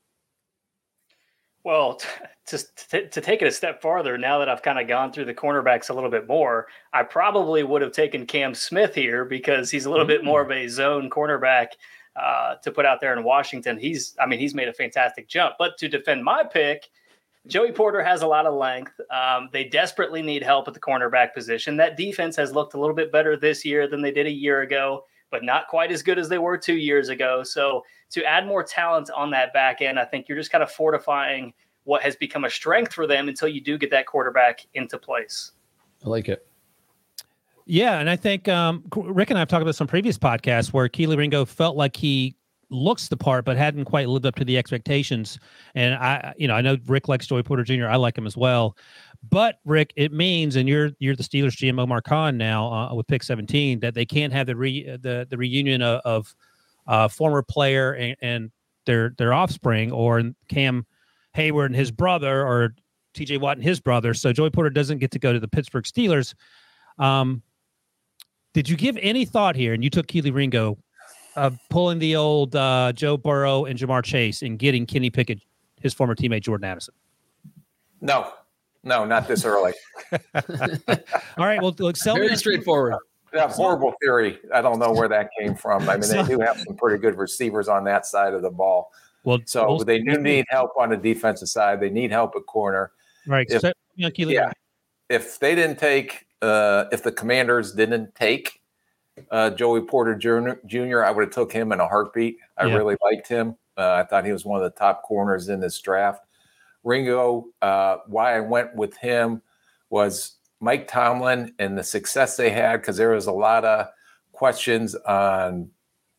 Well, t- to, to, to take it a step farther, now that I've kind of gone through the cornerbacks a little bit more, I probably would have taken Cam Smith here because he's a little mm. bit more of a zone cornerback uh, to put out there in Washington. He's, I mean, he's made a fantastic jump. But to defend my pick, Joey Porter has a lot of length. Um, they desperately need help at the cornerback position. That defense has looked a little bit better this year than they did a year ago, but not quite as good as they were two years ago. So to add more talent on that back end, I think you're just kind of fortifying what has become a strength for them until you do get that quarterback into place. I like it. Yeah, and I think um, Rick and I have talked about some previous podcasts where Kelee Ringo felt like he looks the part, but hadn't quite lived up to the expectations. And I, you know, I know Rick likes Joey Porter Junior I like him as well. But Rick, it means, and you're you're the Steelers G M, Omar Khan, now uh, with pick seventeen, that they can't have the re, the the reunion of, of uh, former player and, and their their offspring, or Cam Hayward and his brother, or T J Watt and his brother. So Joey Porter doesn't get to go to the Pittsburgh Steelers. Um, did you give any thought here, and you took Kelee Ringo, of pulling the old uh, Joe Burrow and Jamar Chase and getting Kenny Pickett, his former teammate Jordan Addison? No, no, not this early. All right, well, look, sell very me straightforward. That horrible theory. I don't know where that came from. I mean, they do have some pretty good receivers on that side of the ball. Well, so well, they do need help on the defensive side. They need help at corner. Right. If, so, you know, yeah. If they didn't take, uh, if the Commanders didn't take uh, Joey Porter Junior, I would have took him in a heartbeat. I yeah. really liked him. Uh, I thought he was one of the top corners in this draft. Ringo, uh, why I went with him was Mike Tomlin and the success they had, because there was a lot of questions on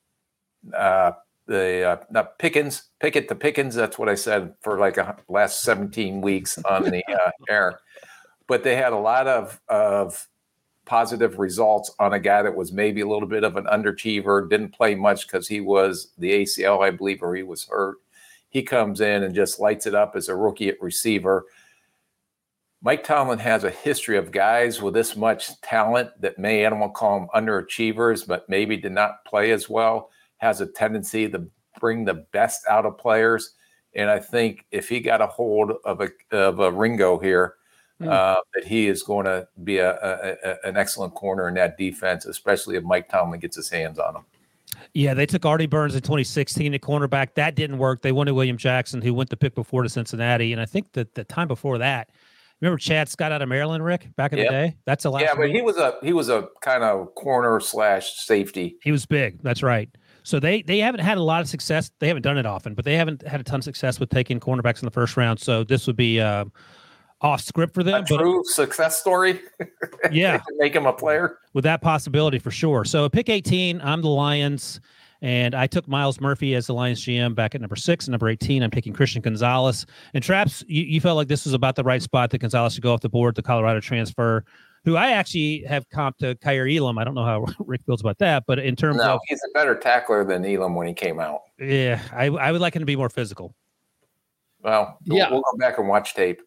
uh, the uh, not Pickens, Pickett to Pickens. That's what I said for like a last seventeen weeks on the uh, air. But they had a lot of of positive results on a guy that was maybe a little bit of an underachiever, didn't play much because he was the A C L, I believe, or he was hurt. He comes in and just lights it up as a rookie at receiver. Mike Tomlin has a history of guys with this much talent that may, I don't want to call them underachievers, but maybe did not play as well, has a tendency to bring the best out of players. And I think if he got a hold of a, of a Ringo here, mm. uh, that he is going to be a, a, a, an excellent corner in that defense, especially if Mike Tomlin gets his hands on him. Yeah, they took Artie Burns in twenty sixteen at cornerback. That didn't work. They wanted William Jackson, who went the pick before to Cincinnati. And I think that the time before that, remember Chad Scott out of Maryland, Rick, back in yep. the day? That's a lot. Yeah, but he was a he was a kind of corner slash safety. He was big. That's right. So they they haven't had a lot of success. They haven't done it often, but they haven't had a ton of success with taking cornerbacks in the first round. So this would be uh, off script for them. A true but, success story. Yeah, make him a player with that possibility for sure. So at pick eighteen, I'm the Lions. And I took Miles Murphy as the Lions G M back at number six. And number eighteen, I'm taking Christian Gonzalez. And Traps, you, you felt like this was about the right spot that Gonzalez should go off the board, the Colorado transfer, who I actually have comped to Kaiir Elam. I don't know how Rick feels about that, but in terms no, of... he's a better tackler than Elam when he came out. Yeah, I, I would like him to be more physical. Well, yeah. we'll, we'll go back and watch tape.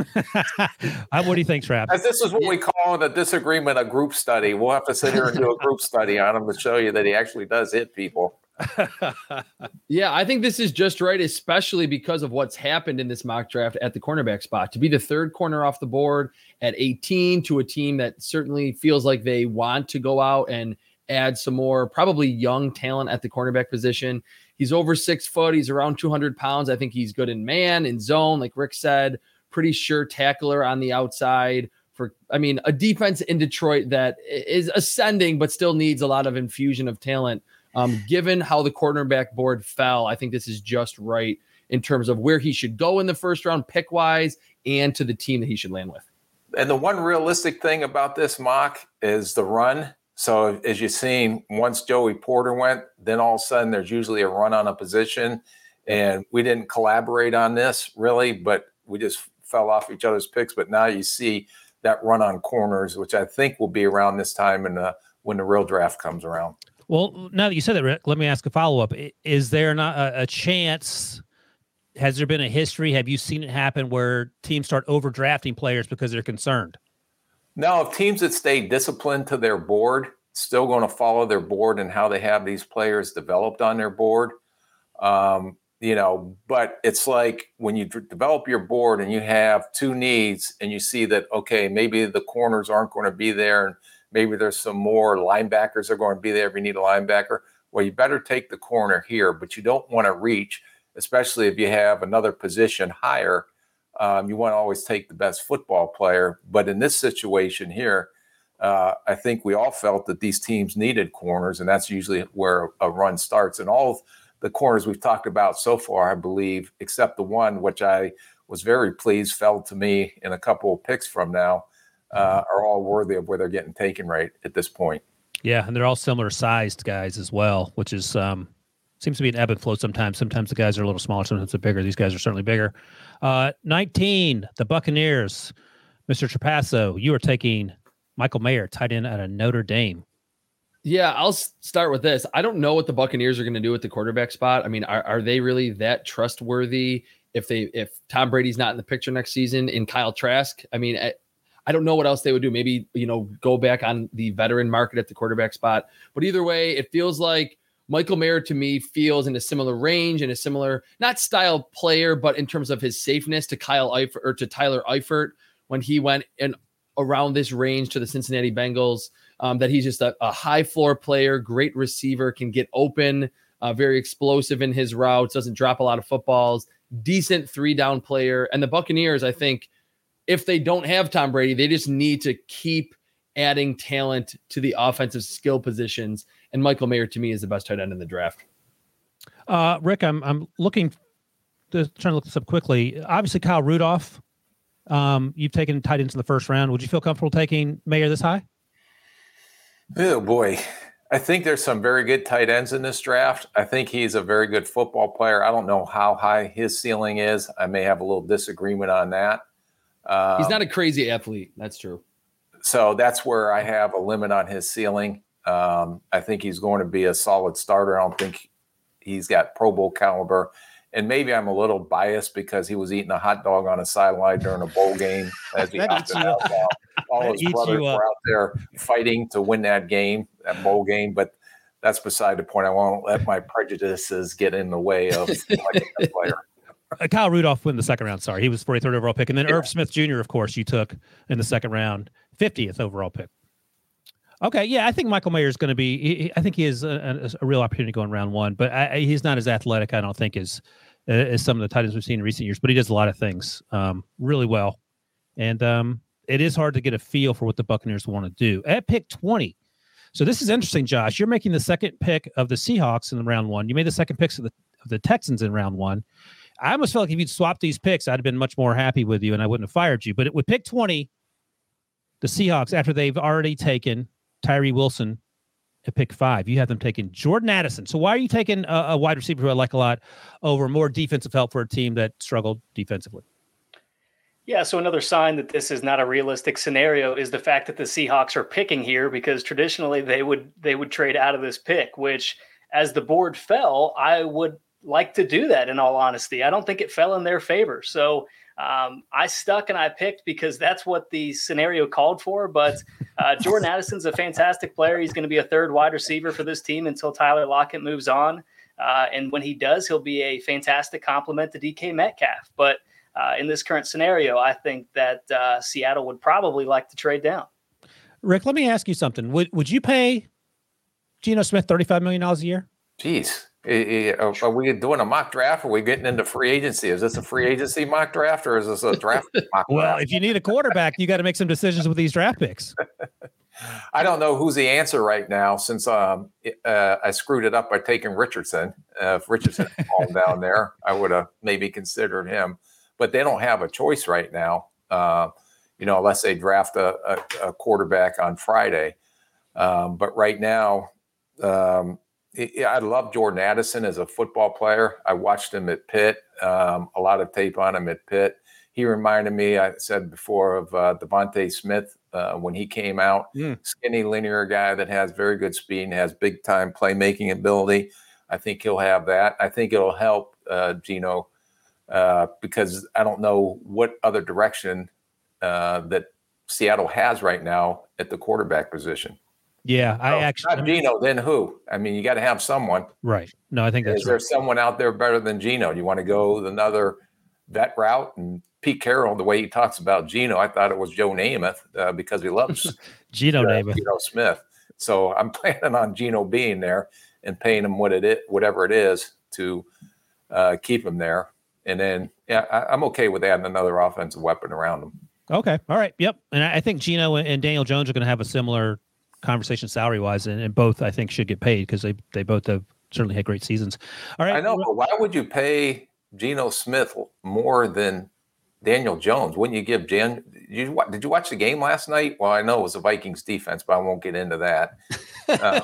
What do you think, Traps? As this is what we call in a disagreement a group study. We'll have to sit here and do a group study on him to show you that he actually does hit people. Yeah, I think this is just right, especially because of what's happened in this mock draft at the cornerback spot. To be the third corner off the board at eighteen to a team that certainly feels like they want to go out and add some more probably young talent at the cornerback position. He's over six foot. He's around two hundred pounds. I think he's good in man, in zone, like Rick said, pretty sure tackler on the outside for, I mean, a defense in Detroit that is ascending, but still needs a lot of infusion of talent. Um, given how the cornerback board fell, I think this is just right in terms of where he should go in the first round pick wise and to the team that he should land with. And the one realistic thing about this mock is the run So as you've seen, once Joey Porter went, then all of a sudden there's usually a run on a position. And we didn't collaborate on this really, but we just fell off each other's picks. But now you see that run on corners, which I think will be around this time in the, when the real draft comes around. Well, now that you said that, Rick, let me ask a follow-up. Is there not a, a chance, has there been a history, have you seen it happen where teams start overdrafting players because they're concerned? No, if teams that stay disciplined to their board, still going to follow their board and how they have these players developed on their board, um, you know, but it's like when you d- develop your board and you have two needs and you see that, okay, maybe the corners aren't going to be there and maybe there's some more linebackers are going to be there if you need a linebacker. Well, you better take the corner here, but you don't want to reach, especially if you have another position higher. Um, you want to always take the best football player. But in this situation here, uh, I think we all felt that these teams needed corners, and that's usually where a run starts. And all of the corners we've talked about so far, I believe, except the one which I was very pleased fell to me in a couple of picks from now, uh, are all worthy of where they're getting taken right at this point. Yeah, and they're all similar sized guys as well, which is um, seems to be an ebb and flow sometimes. Sometimes the guys are a little smaller, sometimes they're bigger. These guys are certainly bigger. Uh, nineteen, the Buccaneers. Mister Trapasso, you are taking Michael Mayer, tight end out of Notre Dame. Yeah, I'll start with this. I don't know what the Buccaneers are going to do at the quarterback spot. I mean, are, are they really that trustworthy if they if Tom Brady's not in the picture next season in Kyle Trask? I mean, I, I don't know what else they would do. Maybe, you know, go back on the veteran market at the quarterback spot. But either way, it feels like Michael Mayer to me feels in a similar range and a similar, not style player, but in terms of his safeness to Kyle Eifert or to Tyler Eifert when he went in around this range to the Cincinnati Bengals, um, that he's just a, a high floor player, great receiver, can get open, uh, very explosive in his routes, doesn't drop a lot of footballs, decent three down player. And the Buccaneers, I think if they don't have Tom Brady, they just need to keep adding talent to the offensive skill positions. And Michael Mayer to me is the best tight end in the draft. Uh, Rick, I'm, I'm looking to trying to look this up quickly. Obviously Kyle Rudolph, Um, you've taken tight ends in the first round. Would you feel comfortable taking Mayer this high? Oh, boy. I think there's some very good tight ends in this draft. I think he's a very good football player. I don't know how high his ceiling is. I may have a little disagreement on that. Um, he's not a crazy athlete. That's true. So that's where I have a limit on his ceiling. Um, I think he's going to be a solid starter. I don't think he's got Pro Bowl caliber. And maybe I'm a little biased because he was eating a hot dog on a sideline during a bowl game. As he opted out now. All his brothers were out there fighting to win that game, that bowl game. But that's beside the point. I won't let my prejudices get in the way of like a player. Uh, Kyle Rudolph went in the second round. Sorry, he was forty-third overall pick. And then yeah. Irv Smith Junior, of course, you took in the second round, fiftieth overall pick. Okay, yeah, I think Michael Mayer is going to be. He, I think he has a, a, a real opportunity going round one, but I, he's not as athletic, I don't think, as as some of the tight ends we've seen in recent years. But he does a lot of things um, really well, and um, it is hard to get a feel for what the Buccaneers want to do at pick twenty. So this is interesting, Josh. You're making the second pick of the Seahawks in round one. You made the second picks of the of the Texans in round one. I almost felt like if you'd swapped these picks, I'd have been much more happy with you, and I wouldn't have fired you. But it, with pick twenty, the Seahawks, after they've already taken Tyree Wilson at pick five, you have them taking Jordan Addison. So why are you taking a, a wide receiver who I like a lot over more defensive help for a team that struggled defensively? Yeah, so another sign that this is not a realistic scenario is the fact that the Seahawks are picking here, because traditionally they would they would trade out of this pick, which as the board fell, I would like to do that in all honesty. I don't think it fell in their favor. So um, I stuck and I picked because that's what the scenario called for. But uh, Jordan Addison's a fantastic player. He's going to be a third wide receiver for this team until Tyler Lockett moves on. Uh, and when he does, he'll be a fantastic complement to D K Metcalf. But uh, in this current scenario, I think that uh, Seattle would probably like to trade down. Rick, let me ask you something. Would would you pay Geno Smith thirty-five million dollars a year? Jeez. Are we doing a mock draft? Or are we getting into free agency? Is this a free agency mock draft or is this a draft mock well, draft? If you need a quarterback, you got to make some decisions with these draft picks. I don't know who's the answer right now since um, uh, I screwed it up by taking Richardson. Uh, if Richardson fallen down there, I would have maybe considered him. But they don't have a choice right now, uh, you know, unless they draft a, a, a quarterback on Friday. Um, but right now, um, it, I love Jordan Addison as a football player. I watched him at Pitt, um, a lot of tape on him at Pitt. He reminded me, I said before, of uh, Devontae Smith uh, when he came out. Mm. Skinny, linear guy that has very good speed and has big-time playmaking ability. I think he'll have that. I think it'll help uh, Geno uh, because I don't know what other direction uh, that Seattle has right now at the quarterback position. Yeah, I no, actually not Geno. Then who? I mean, you got to have someone, right? No, I think that's. Is there right. someone out there better than Geno? Do you want to go another vet route? And Pete Carroll, the way he talks about Geno, I thought it was Joe Namath uh, because he loves Geno uh, Namath, Geno Smith. So I'm planning on Geno being there and paying him what it is, whatever it is, to uh, keep him there. And then, yeah, I, I'm okay with adding another offensive weapon around him. Okay, all right, yep. And I, I think Geno and Daniel Jones are going to have a similar conversation salary wise, and, and both I think should get paid because they they both have certainly had great seasons. All right, I know, but why would you pay Geno Smith more than Daniel Jones? Wouldn't you give Jan? You, did you watch the game last night? Well, I know it was the Vikings defense, but I won't get into that. Uh,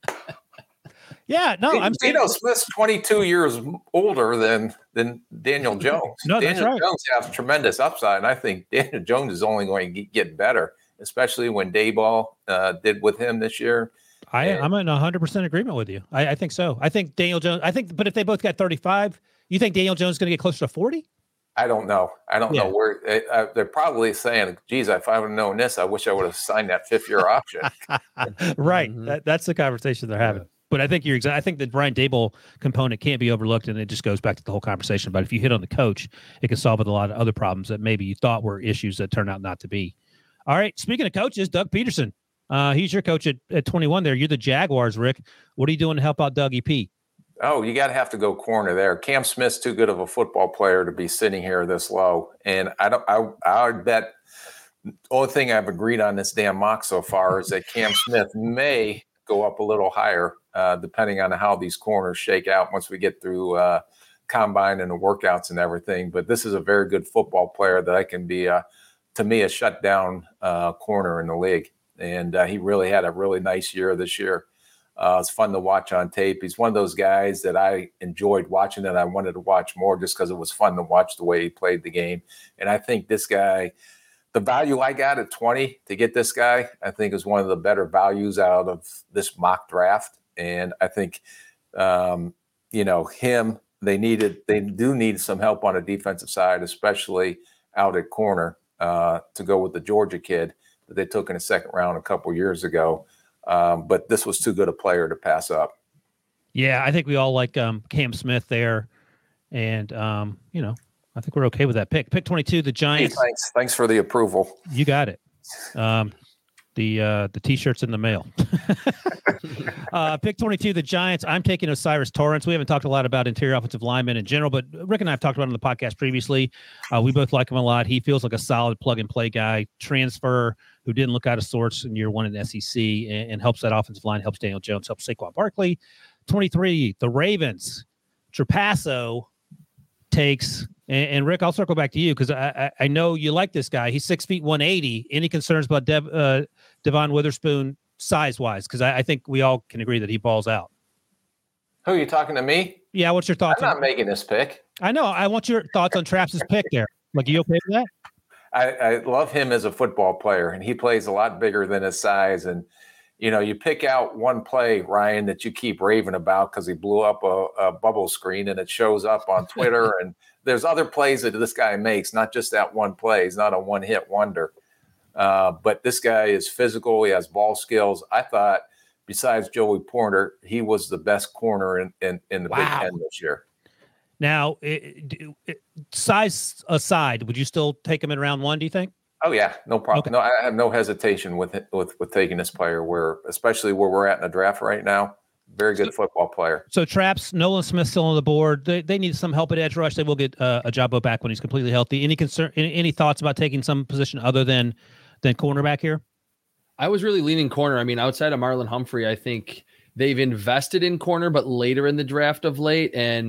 yeah, no, I'm Geno Smith's twenty-two years older than than Daniel Jones. No, Daniel that's right. Jones has tremendous upside, and I think Daniel Jones is only going to get better, especially when Dayball uh, did with him this year. I, and, I'm in one hundred percent agreement with you. I, I think so. I think Daniel Jones, I think, but if they both got thirty-five, you think Daniel Jones is going to get closer to forty? I don't know. I don't yeah. know where uh, they're probably saying, geez, if I would have known this, I wish I would have signed that fifth year option. Right. Mm-hmm. That, that's the conversation they're having. Yeah. But I think you're exactly, I think the Brian Daboll component can't be overlooked. And it just goes back to the whole conversation. But if you hit on the coach, it can solve a lot of other problems that maybe you thought were issues that turn out not to be. All right. Speaking of coaches, Doug Peterson. Uh, he's your coach at, at twenty-one there. You're the Jaguars, Rick. What are you doing to help out Dougie P? Oh, you got to have to go corner there. Cam Smith's too good of a football player to be sitting here this low. And I don't, I, I would bet the only thing I've agreed on this damn mock so far is that Cam Smith may go up a little higher, uh, depending on how these corners shake out once we get through uh, combine and the workouts and everything. But this is a very good football player that I can be, a, to me, a shutdown uh, corner in the league. And uh, he really had a really nice year this year. Uh, it's fun to watch on tape. He's one of those guys that I enjoyed watching and I wanted to watch more just because it was fun to watch the way he played the game. And I think this guy, the value I got at twenty to get this guy, I think is one of the better values out of this mock draft. And I think, um, you know, him, they needed, they do need some help on the defensive side, especially out at corner uh, to go with the Georgia kid that they took in the second round a couple years ago. Um, but this was too good a player to pass up. Yeah, I think we all like um, Cam Smith there. And, um, you know, I think we're okay with that pick. Pick twenty-two, the Giants. Hey, thanks. Thanks for the approval. You got it. Um, the uh, the T-shirt's in the mail. uh, pick twenty-two, the Giants. I'm taking Osiris Torrance. We haven't talked a lot about interior offensive linemen in general, but Rick and I have talked about him on the podcast previously. Uh, we both like him a lot. He feels like a solid plug-and-play guy, transfer who didn't look out of sorts in year one in the S E C and, and helps that offensive line, helps Daniel Jones, helps Saquon Barkley. twenty-three, the Ravens. Trapasso takes, and, and Rick, I'll circle back to you because I, I I know you like this guy. He's six feet one eighty. Any concerns about Dev, uh, Devon Witherspoon size-wise? Because I, I think we all can agree that he balls out. Who are you talking to me? Yeah, what's your thoughts? I'm not on, making this pick. I know. I want your thoughts on Trapp's pick there. Like, are you okay with that? I, I love him as a football player, and he plays a lot bigger than his size. And, you know, you pick out one play, Ryan, that you keep raving about because he blew up a, a bubble screen and it shows up on Twitter. And there's other plays that this guy makes, not just that one play. He's not a one-hit wonder. Uh, but this guy is physical. He has ball skills. I thought, besides Joey Porter, he was the best corner in, in, in the wow. Big Ten this year. Now, it, it, size aside, would you still take him in round one, do you think? Oh, yeah, no problem. Okay. No, I have no hesitation with with with taking this player, where especially where we're at in the draft right now. Very good so, football player. So Traps, Nolan Smith still on the board. They they need some help at edge rush. They will get uh, a Ajabo back when he's completely healthy. Any concern? Any, any thoughts about taking some position other than than cornerback here? I was really leaning corner. I mean, outside of Marlon Humphrey, I think they've invested in corner, but later in the draft of late. And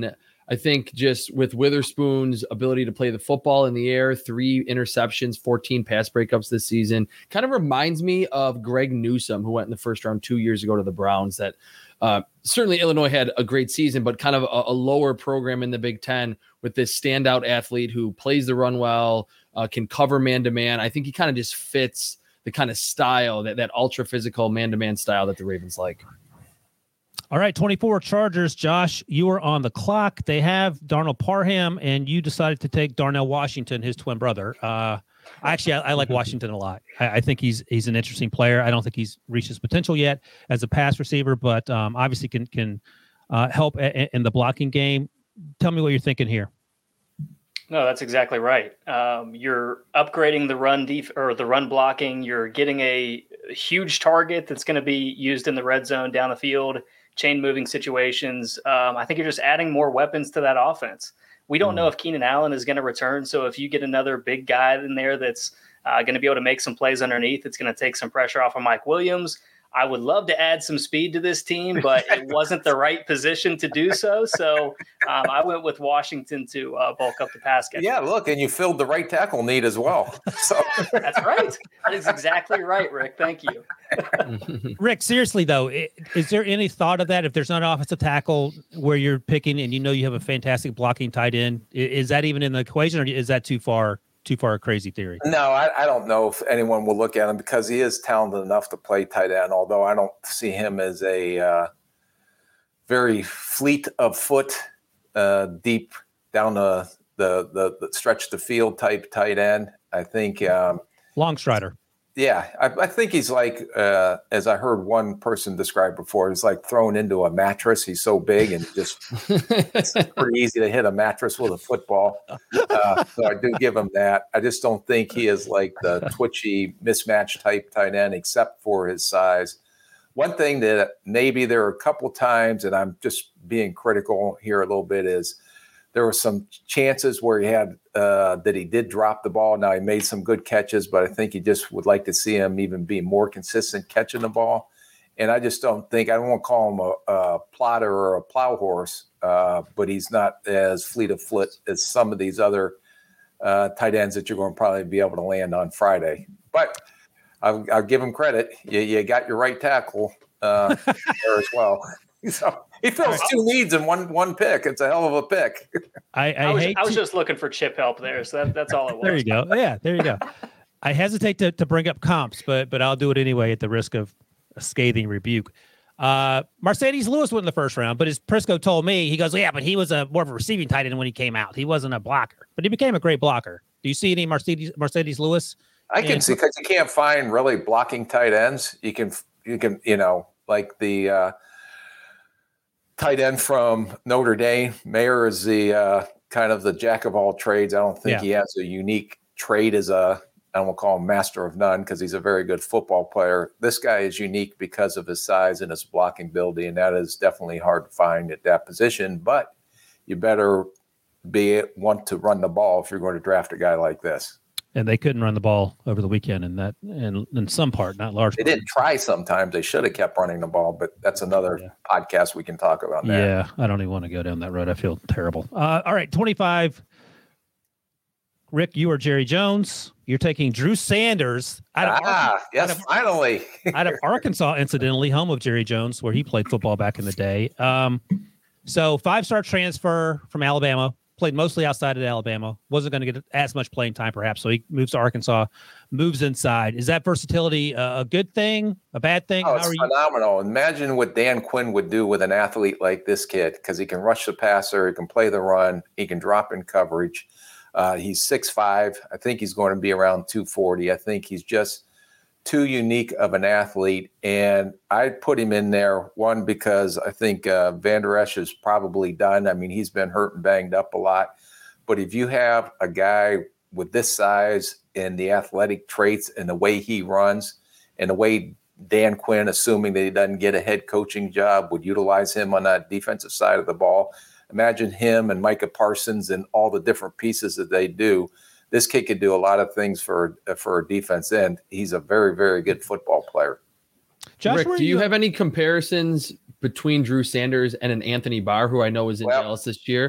I think just with Witherspoon's ability to play the football in the air, three interceptions, fourteen pass breakups this season, kind of reminds me of Greg Newsome, who went in the first round two years ago to the Browns. That uh, certainly Illinois had a great season, but kind of a, a lower program in the Big Ten with this standout athlete who plays the run well, uh, can cover man-to-man. I think he kind of just fits the kind of style, that, that ultra physical man-to-man style that the Ravens like. All right, twenty-four Chargers. Josh, you are on the clock. They have Darnell Parham, and you decided to take Darnell Washington, his twin brother. Uh, actually, I, I like Washington a lot. I, I think he's he's an interesting player. I don't think he's reached his potential yet as a pass receiver, but um, obviously can can uh, help a, in the blocking game. Tell me what you're thinking here. No, that's exactly right. Um, you're upgrading the run def- or the run blocking. You're getting a huge target that's going to be used in the red zone down the field. Chain moving situations. Um, I think you're just adding more weapons to that offense. We don't know if Keenan Allen is going to return. So if you get another big guy in there that's uh, going to be able to make some plays underneath, it's going to take some pressure off of Mike Williams. I would love to add some speed to this team, but it wasn't the right position to do so. So um, I went with Washington to uh, bulk up the pass catcher. Yeah, look, and you filled the right tackle need as well. So that's right. That is exactly right, Rick. Thank you. Rick, seriously, though, is there any thought of that? If there's not an offensive tackle where you're picking and you know you have a fantastic blocking tight end, is that even in the equation, or is that too far? Too far a crazy theory? No, I, I don't know if anyone will look at him because he is talented enough to play tight end, although I don't see him as a uh, very fleet of foot, uh, deep down the, the, the, the stretch the field type tight end. I think um, long strider. Yeah, I, I think he's like, uh, as I heard one person describe before, he's like thrown into a mattress. He's so big and just it's pretty easy to hit a mattress with a football. Uh, so I do give him that. I just don't think he is like the twitchy mismatch type tight end, except for his size. One thing that maybe there are a couple times, and I'm just being critical here a little bit, is there were some chances where he had uh, that he did drop the ball. Now, he made some good catches, but I think he just would like to see him even be more consistent catching the ball. And I just don't think – I don't want to call him a, a plotter or a plow horse, uh, but he's not as fleet of foot as some of these other uh, tight ends that you're going to probably be able to land on Friday. But I'll, I'll give him credit. You, you got your right tackle uh, there as well. So he fills two needs in one one pick. It's a hell of a pick. I, I, I was, hate I was to, just looking for chip help there, so that, that's all it was. There you go. Yeah, there you go. I hesitate to, to bring up comps, but but I'll do it anyway at the risk of a scathing rebuke. Uh, Mercedes Lewis went in the first round, but as Prisco told me, he goes, yeah, but he was a more of a receiving tight end when he came out. He wasn't a blocker, but he became a great blocker. Do you see any Mercedes Mercedes Lewis? I can and, see, because you can't find really blocking tight ends. You can you can you know like the. Uh, tight end from Notre Dame. Mayer is the uh, kind of the jack of all trades. I don't think yeah. he has a unique trade as a, I don't want to call him master of none because he's a very good football player. This guy is unique because of his size and his blocking ability, and that is definitely hard to find at that position. But you better be want to run the ball if you're going to draft a guy like this. And they couldn't run the ball over the weekend in that, and in some part, not large. They part. didn't try sometimes. They should have kept running the ball, but that's another yeah. podcast we can talk about that. Yeah, I don't even want to go down that road. I feel terrible. Uh, all right, twenty-five. Rick, you are Jerry Jones. You're taking Drew Sanders out of ah, Arkansas, yes, out of, finally out of Arkansas, incidentally, home of Jerry Jones, where he played football back in the day. Um, so five-star transfer from Alabama. Played mostly outside of Alabama, wasn't going to get as much playing time perhaps, so he moves to Arkansas, moves inside. Is that versatility uh, a good thing, a bad thing? Oh, How it's are you? phenomenal. Imagine what Dan Quinn would do with an athlete like this kid, because he can rush the passer, he can play the run, he can drop in coverage. Uh, he's six five. I think he's going to be around two forty. I think he's just too unique of an athlete, and I put him in there, one, because I think uh, Van Der Esch is probably done. I mean, he's been hurt and banged up a lot. But if you have a guy with this size and the athletic traits and the way he runs and the way Dan Quinn, assuming that he doesn't get a head coaching job, would utilize him on that defensive side of the ball, imagine him and Micah Parsons and all the different pieces that they do. This kid could do a lot of things for for a defense end. He's a very, very good football player. Josh, Rick, do you, you have any comparisons between Drew Sanders and an Anthony Barr, who I know was in well, Dallas this year?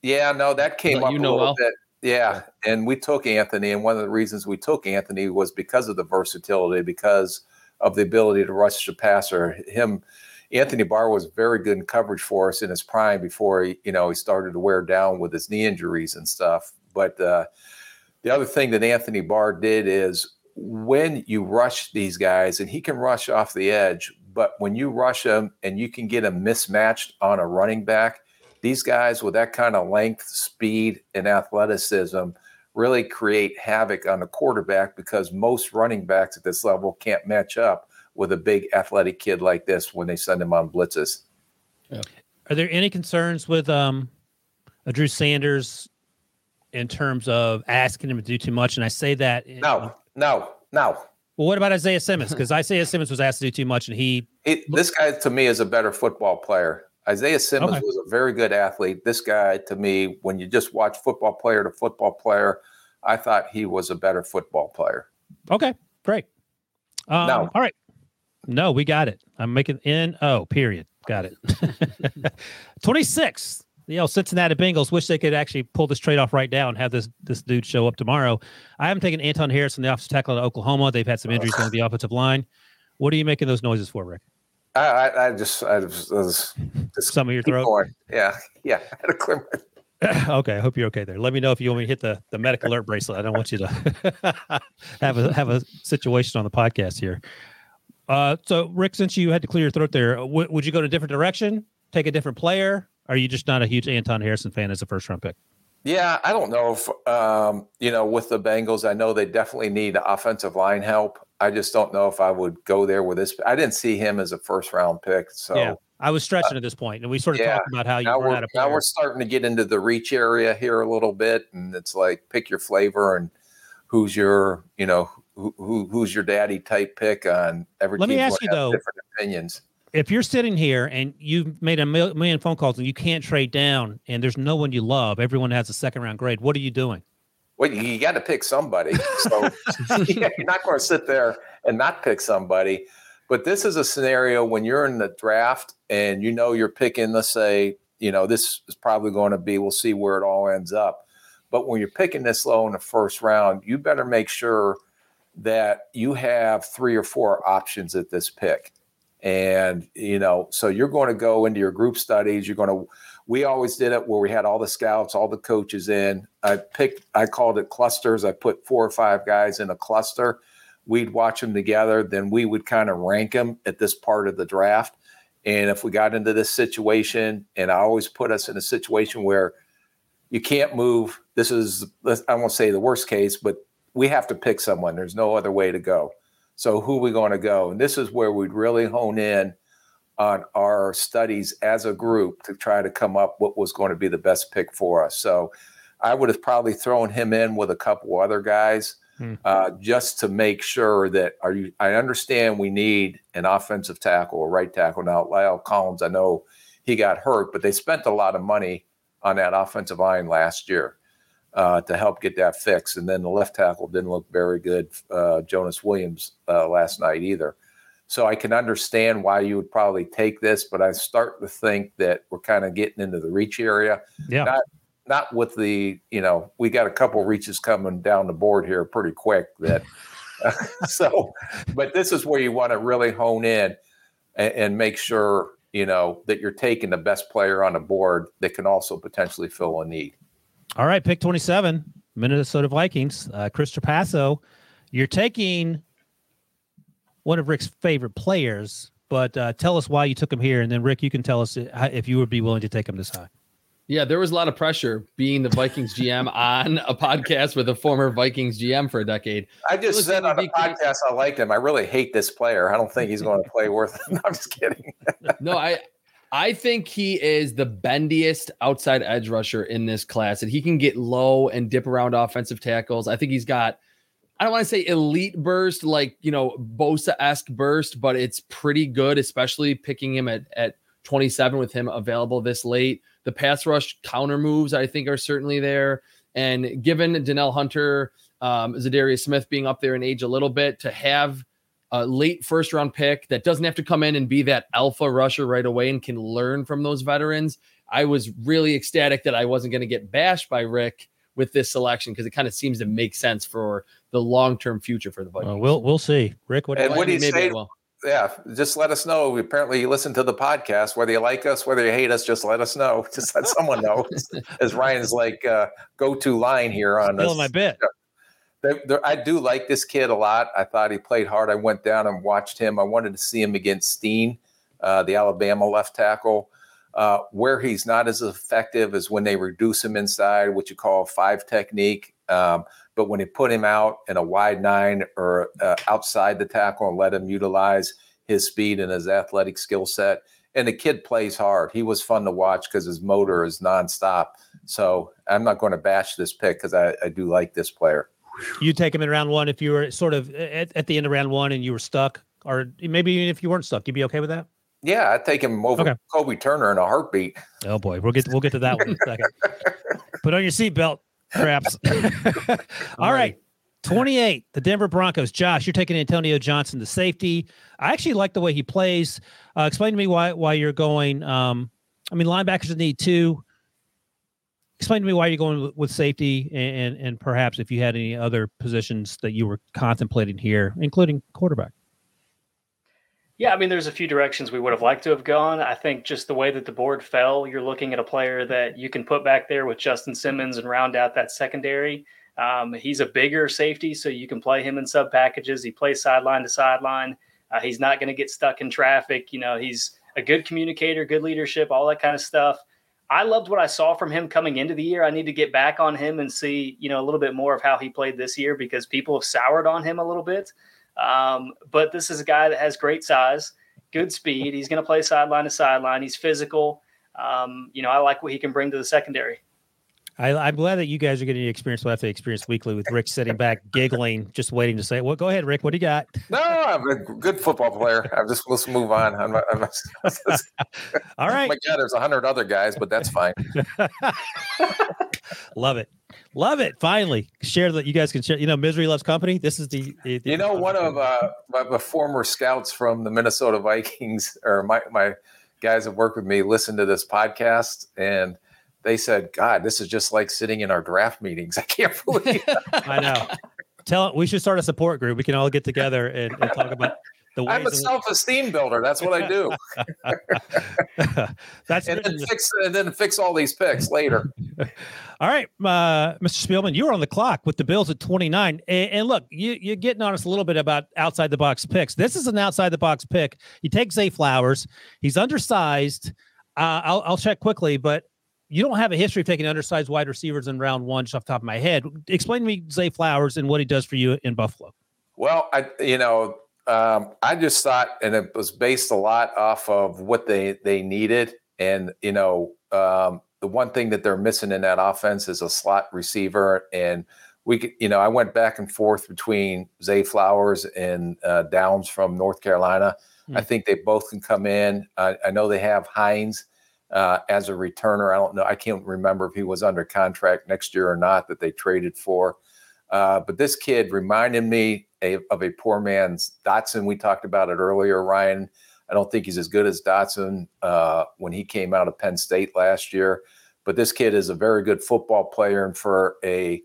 Yeah, no, that came That up you a know little well. bit. Yeah, and we took Anthony, and one of the reasons we took Anthony was because of the versatility, because of the ability to rush the passer. Him, Anthony Barr was very good in coverage for us in his prime before he, you know, he started to wear down with his knee injuries and stuff. But uh, the other thing that Anthony Barr did is when you rush these guys, and he can rush off the edge, but when you rush them and you can get them mismatched on a running back, these guys with that kind of length, speed, and athleticism really create havoc on the quarterback, because most running backs at this level can't match up with a big athletic kid like this when they send him on blitzes. Yeah. Are there any concerns with um, Drew Sanders in terms of asking him to do too much? And I say that. In, no, no, no. Well, what about Isaiah Simmons? Because Isaiah Simmons was asked to do too much, and he. It, this guy, to me, is a better football player. Isaiah Simmons okay. was a very good athlete. This guy, to me, when you just watch football player to football player, I thought he was a better football player. Okay, great. Um, no. All right. No, we got it. I'm making N O, period. Got it. twenty-six. You know, Cincinnati Bengals wish they could actually pull this trade off right now and have this this dude show up tomorrow. I haven't taken Anton Harrison, the offensive tackle at Oklahoma. They've had some injuries on the offensive line. What are you making those noises for, Rick? I, I, I just, I just, I was just some of your throat. Going. Yeah, yeah. I had to clear my. Okay, I hope you're okay there. Let me know if you want me to hit the, the medical alert bracelet. I don't want you to have a have a situation on the podcast here. Uh, so, Rick, since you had to clear your throat there, w- would you go to a different direction, take a different player? Or are you just not a huge Anton Harrison fan as a first round pick? Yeah, I don't know if um, you know, with the Bengals, I know they definitely need offensive line help. I just don't know if I would go there with this. I didn't see him as a first round pick. So yeah, I was stretching uh, at this point, and we sort of yeah, talked about how you now run we're, out of players. Now we're starting to get into the reach area here a little bit, and it's like pick your flavor and who's your, you know, who, who who's your daddy type pick on every. Let me ask you though, different opinions. If you're sitting here and you've made a million phone calls and you can't trade down, and there's no one you love, everyone has a second round grade. What are you doing? Well, you got to pick somebody. So yeah, you're not going to sit there and not pick somebody. But this is a scenario when you're in the draft and you know you're picking, let's say, you know, this is probably going to be, we'll see where it all ends up. But when you're picking this low in the first round, you better make sure that you have three or four options at this pick. And, you know, so you're going to go into your group studies. You're going to, we always did it where we had all the scouts, all the coaches in. I picked, I called it clusters. I put four or five guys in a cluster. We'd watch them together. Then we would kind of rank them at this part of the draft. And if we got into this situation, and I always put us in a situation where you can't move. This is, I won't say the worst case, but we have to pick someone. There's no other way to go. So who are we going to go? And this is where we'd really hone in on our studies as a group to try to come up what was going to be the best pick for us. So I would have probably thrown him in with a couple other guys hmm. uh, just to make sure that are you. I understand we need an offensive tackle, a right tackle. Now, Lyle Collins, I know he got hurt, but they spent a lot of money on that offensive line last year. Uh, to help get that fixed. And then the left tackle didn't look very good, uh, Jonas Williams, uh, last night either. So I can understand why you would probably take this, but I start to think that we're kind of getting into the reach area. Yeah. Not, not with the, you know, we got a couple reaches coming down the board here pretty quick that, uh, so, but this is where you want to really hone in and, and make sure, you know, that you're taking the best player on the board that can also potentially fill a need. All right, pick twenty-seven, Minnesota Vikings. Uh, Chris Trapasso, you're taking one of Rick's favorite players, but uh, tell us why you took him here, and then, Rick, you can tell us if you would be willing to take him this high. Yeah, there was a lot of pressure being the Vikings G M on a podcast with a former Vikings G M for a decade. I just said on the podcast I liked him. I really hate this player. I don't think he's going to play worth it. No, I'm just kidding. No, I – I think he is the bendiest outside edge rusher in this class, and he can get low and dip around offensive tackles. I think he's got, I don't want to say elite burst, like, you know, Bosa-esque burst, but it's pretty good, especially picking him at, at twenty-seven with him available this late. The pass rush counter moves, I think, are certainly there. And given Danielle Hunter, um, Zadarius Smith being up there in age a little bit, to have a late first round pick that doesn't have to come in and be that alpha rusher right away and can learn from those veterans, I was really ecstatic that I wasn't going to get bashed by Rick with this selection because it kind of seems to make sense for the long-term future for the Vikings. Well, we'll we'll see. Rick, what do you And what do you maybe say? it will. Yeah, just let us know. Apparently, you listen to the podcast. Whether you like us, whether you hate us, just let us know. Just let someone know. As Ryan's like uh, go-to line here on this. Stealing my bit. They, I do like this kid a lot. I thought he played hard. I went down and watched him. I wanted to see him against Steen, uh, the Alabama left tackle. Uh, where he's not as effective is when they reduce him inside, what you call five technique. Um, but when they put him out in a wide nine or uh, outside the tackle and let him utilize his speed and his athletic skill set, and the kid plays hard. He was fun to watch because his motor is nonstop. So I'm not going to bash this pick because I, I do like this player. You take him in round one if you were sort of at, at the end of round one and you were stuck, or maybe even if you weren't stuck, you'd be okay with that? Yeah, I'd take him over Okay. Kobe Turner in a heartbeat. Oh boy, we'll get we'll get to that one in a second. Put on your seatbelt, Traps. All right, twenty-eight, the Denver Broncos. Josh, you're taking Antonio Johnson, the safety. I actually like the way he plays. Uh, explain to me why why you're going. Um, I mean, linebackers need two. Explain to me why you're going with, with safety, and, and and perhaps if you had any other positions that you were contemplating here, including quarterback. Yeah, I mean, there's a few directions we would have liked to have gone. I think just the way that the board fell, you're looking at a player that you can put back there with Justin Simmons and round out that secondary. Um, he's a bigger safety, so you can play him in sub packages. He plays sideline to sideline. Uh, he's not going to get stuck in traffic. You know, he's a good communicator, good leadership, all that kind of stuff. I loved what I saw from him coming into the year. I need to get back on him and see, you know, a little bit more of how he played this year because people have soured on him a little bit. Um, but this is a guy that has great size, good speed. He's going to play sideline to sideline. He's physical. Um, you know, I like what he can bring to the secondary. I, I'm glad that you guys are getting to experience what I have to experience weekly with Rick sitting back, giggling, just waiting to say, well, go ahead, Rick. What do you got? No, I'm a good football player. I'm just let's move on. I'm, I'm, All right. Oh my God, there's a hundred other guys, but that's fine. Love it. Love it. Finally, share that you guys can share. You know, misery loves company. This is the. the you know, one of uh, my, my former scouts from the Minnesota Vikings, or my my guys that work with me, listened to this podcast and they said, God, this is just like sitting in our draft meetings. I can't believe it. I know. Tell we should start a support group. We can all get together and, and talk about the ways. I'm a self-esteem builder. That's what I do. That's and then fix and then fix all these picks later. All right, uh, Mister Spielman, you were on the clock with the Bills at twenty-nine. And, and look, you, you're getting on us a little bit about outside the box picks. This is an outside the box pick. You take Zay Flowers. He's undersized. Uh, I'll, I'll check quickly, but you don't have a history of taking undersized wide receivers in round one, just off the top of my head. Explain to me Zay Flowers and what he does for you in Buffalo. Well, I, you know, um, I just thought, and it was based a lot off of what they, they needed. And, you know, um, the one thing that they're missing in that offense is a slot receiver. And we could, you know, I went back and forth between Zay Flowers and uh, Downs from North Carolina. Hmm. I think they both can come in. Uh, I know they have Hines uh, as a returner. I don't know. I can't remember if he was under contract next year or not that they traded for. Uh, but this kid reminded me a, of a poor man's Dotson. We talked about it earlier, Ryan. I don't think he's as good as Dotson uh, when he came out of Penn State last year. But this kid is a very good football player, and for a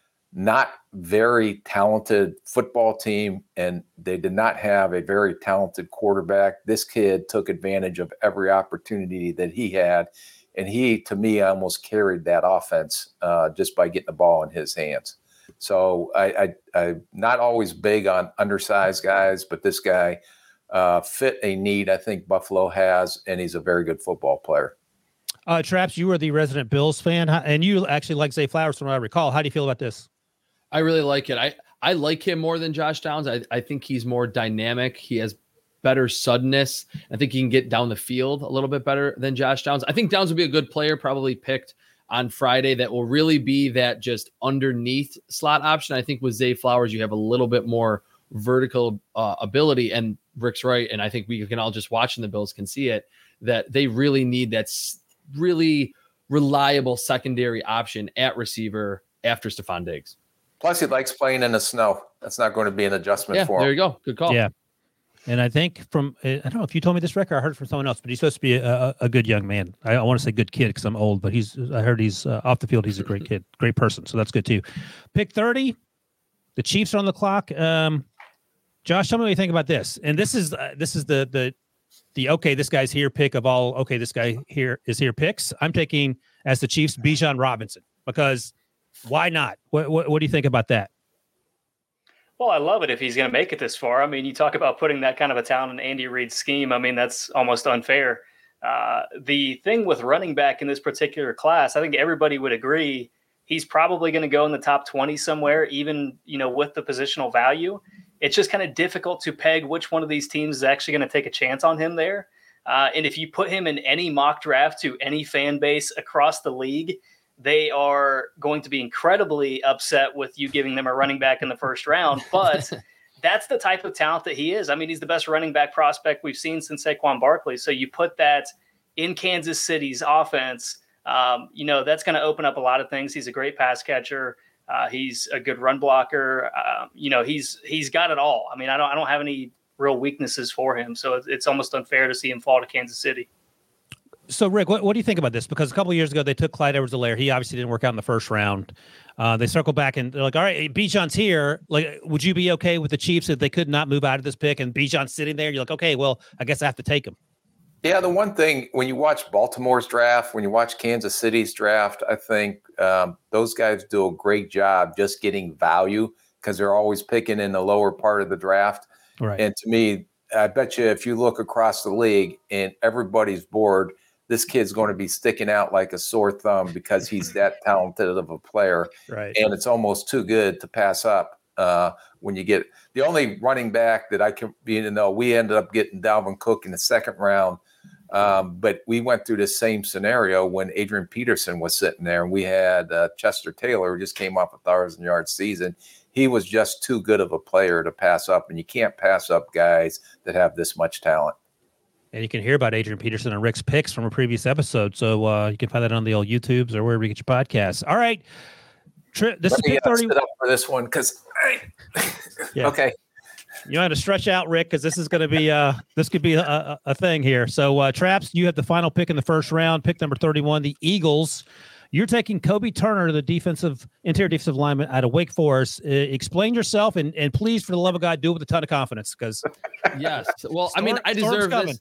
not very talented football team, and they did not have a very talented quarterback, this kid took advantage of every opportunity that he had. And he, to me, almost carried that offense uh, just by getting the ball in his hands. So I, I, I'm not always big on undersized guys, but this guy uh, fit a need I think Buffalo has, and he's a very good football player. Uh, Traps, you were the resident Bills fan, and you actually like Zay Flowers from what I recall. How do you feel about this? I really like it. I, I like him more than Josh Downs. I, I think he's more dynamic. He has better suddenness. I think he can get down the field a little bit better than Josh Downs. I think Downs would be a good player, probably picked on Friday, that will really be that just underneath slot option. I think with Zay Flowers, you have a little bit more vertical uh, ability, and Rick's right. And I think we can all just watching the Bills can see it, that they really need that really reliable secondary option at receiver after Stephon Diggs. Plus, he likes playing in the snow. That's not going to be an adjustment yeah, for him. There you go. Good call. Yeah. And I think from, I don't know if you told me this record, I heard it from someone else, but he's supposed to be a, a good young man. I, I want to say good kid because I'm old, but he's, I heard he's uh, off the field. He's a great kid, great person. So that's good too. Pick thirty. The Chiefs are on the clock. Um, Josh, tell me what you think about this. And this is, uh, this is the, the, the, okay, this guy's here pick of all, okay, this guy here is here picks. I'm taking as the Chiefs, Bijan Robinson, because why not? What, what, what do you think about that? Well, I love it if he's going to make it this far. I mean, you talk about putting that kind of a talent in Andy Reid's scheme. I mean, that's almost unfair. Uh, the thing with running back in this particular class, I think everybody would agree he's probably going to go in the top twenty somewhere, even, you know, with the positional value. It's just kind of difficult to peg which one of these teams is actually going to take a chance on him there. Uh, and if you put him in any mock draft to any fan base across the league, they are going to be incredibly upset with you giving them a running back in the first round. But that's the type of talent that he is. I mean, he's the best running back prospect we've seen since Saquon Barkley. So you put that in Kansas City's offense, um, you know, that's going to open up a lot of things. He's a great pass catcher. Uh, he's a good run blocker. Uh, you know, he's he's got it all. I mean, I don't I don't have any real weaknesses for him. So it's, it's almost unfair to see him fall to Kansas City. So, Rick, what, what do you think about this? Because a couple of years ago, they took Clyde Edwards-Helaire. He obviously didn't work out in the first round. Uh, they circle back and they're like, all right, Bijan's here. Like, would you be okay with the Chiefs if they could not move out of this pick and Bijan's sitting there? You're like, okay, well, I guess I have to take him. Yeah, the one thing, when you watch Baltimore's draft, when you watch Kansas City's draft, I think um, those guys do a great job just getting value because they're always picking in the lower part of the draft. Right. And to me, I bet you if you look across the league and everybody's board, this kid's going to be sticking out like a sore thumb because he's that talented of a player. Right. And it's almost too good to pass up uh, when you get – the only running back that I can – you know, we ended up getting Dalvin Cook in the second round, um, but we went through the same scenario when Adrian Peterson was sitting there, and we had uh, Chester Taylor, who just came off a thousand-yard season. He was just too good of a player to pass up, and you can't pass up guys that have this much talent. And you can hear about Adrian Peterson and Rick's picks from a previous episode. So uh, you can find that on the old YouTubes or wherever you get your podcasts. All right. Tri- this Let is me, pick uh, thirty. sit up for this one because Yeah. Okay. You want to stretch out, Rick, because this is going to be uh, this could be a, a, a thing here. So, uh, Traps, you have the final pick in the first round, pick number thirty-one, the Eagles. You're taking Kobe Turner, the defensive interior defensive lineman out of Wake Forest. Uh, explain yourself, and and please, for the love of God, do it with a ton of confidence. Because yes, well, I mean, I deserve this.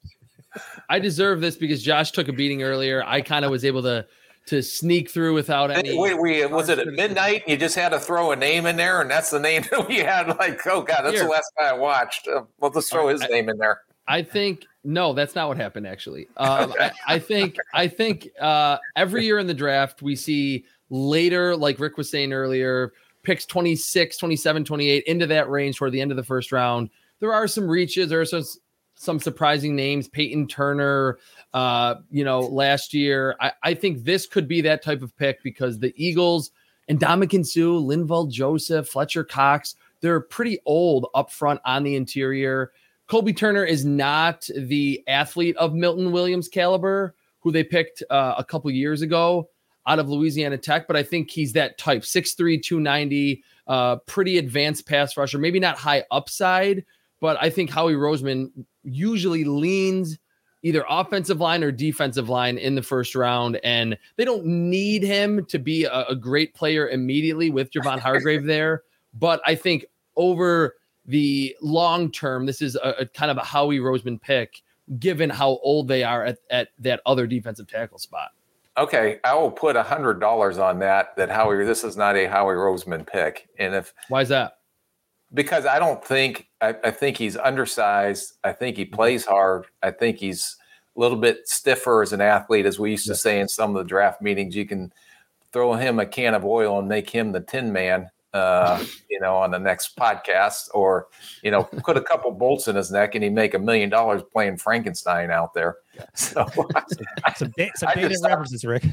I deserve this because Josh took a beating earlier. I kind of was able to to sneak through without any. Wait, wait, was it at midnight? You just had to throw a name in there, and that's the name that we had. Like, oh god, that's Here. the last guy I watched. Uh, well, let's throw his I, name in there. I think no, that's not what happened. Actually, um, I, I think I think uh, every year in the draft we see later, like Rick was saying earlier, picks twenty-six, twenty-seven, twenty-eight into that range toward the end of the first round. There are some reaches. There are some. Some surprising names, Peyton Turner, uh, you know, last year. I, I think this could be that type of pick because the Eagles and Ndamukong Suh, Linval Joseph, Fletcher Cox, they're pretty old up front on the interior. Kobe Turner is not the athlete of Milton Williams caliber, who they picked uh, a couple years ago out of Louisiana Tech, but I think he's that type, six three, two ninety, uh, pretty advanced pass rusher, maybe not high upside, but I think Howie Roseman usually leans either offensive line or defensive line in the first round, and they don't need him to be a, a great player immediately with Javon Hargrave there. But I think over the long term, this is a, a kind of a Howie Roseman pick, given how old they are at, at that other defensive tackle spot. Okay, I will put a hundred dollars on that. That Howie, this is not a Howie Roseman pick, and if why is that? Because I don't think I, I think he's undersized. I think he plays hard. I think he's a little bit stiffer as an athlete, as we used to say in some of the draft meetings. You can throw him a can of oil and make him the Tin Man, uh, you know, on the next podcast, or you know, put a couple bolts in his neck and he'd make a million dollars playing Frankenstein out there. So some, da- some dated references, Rick.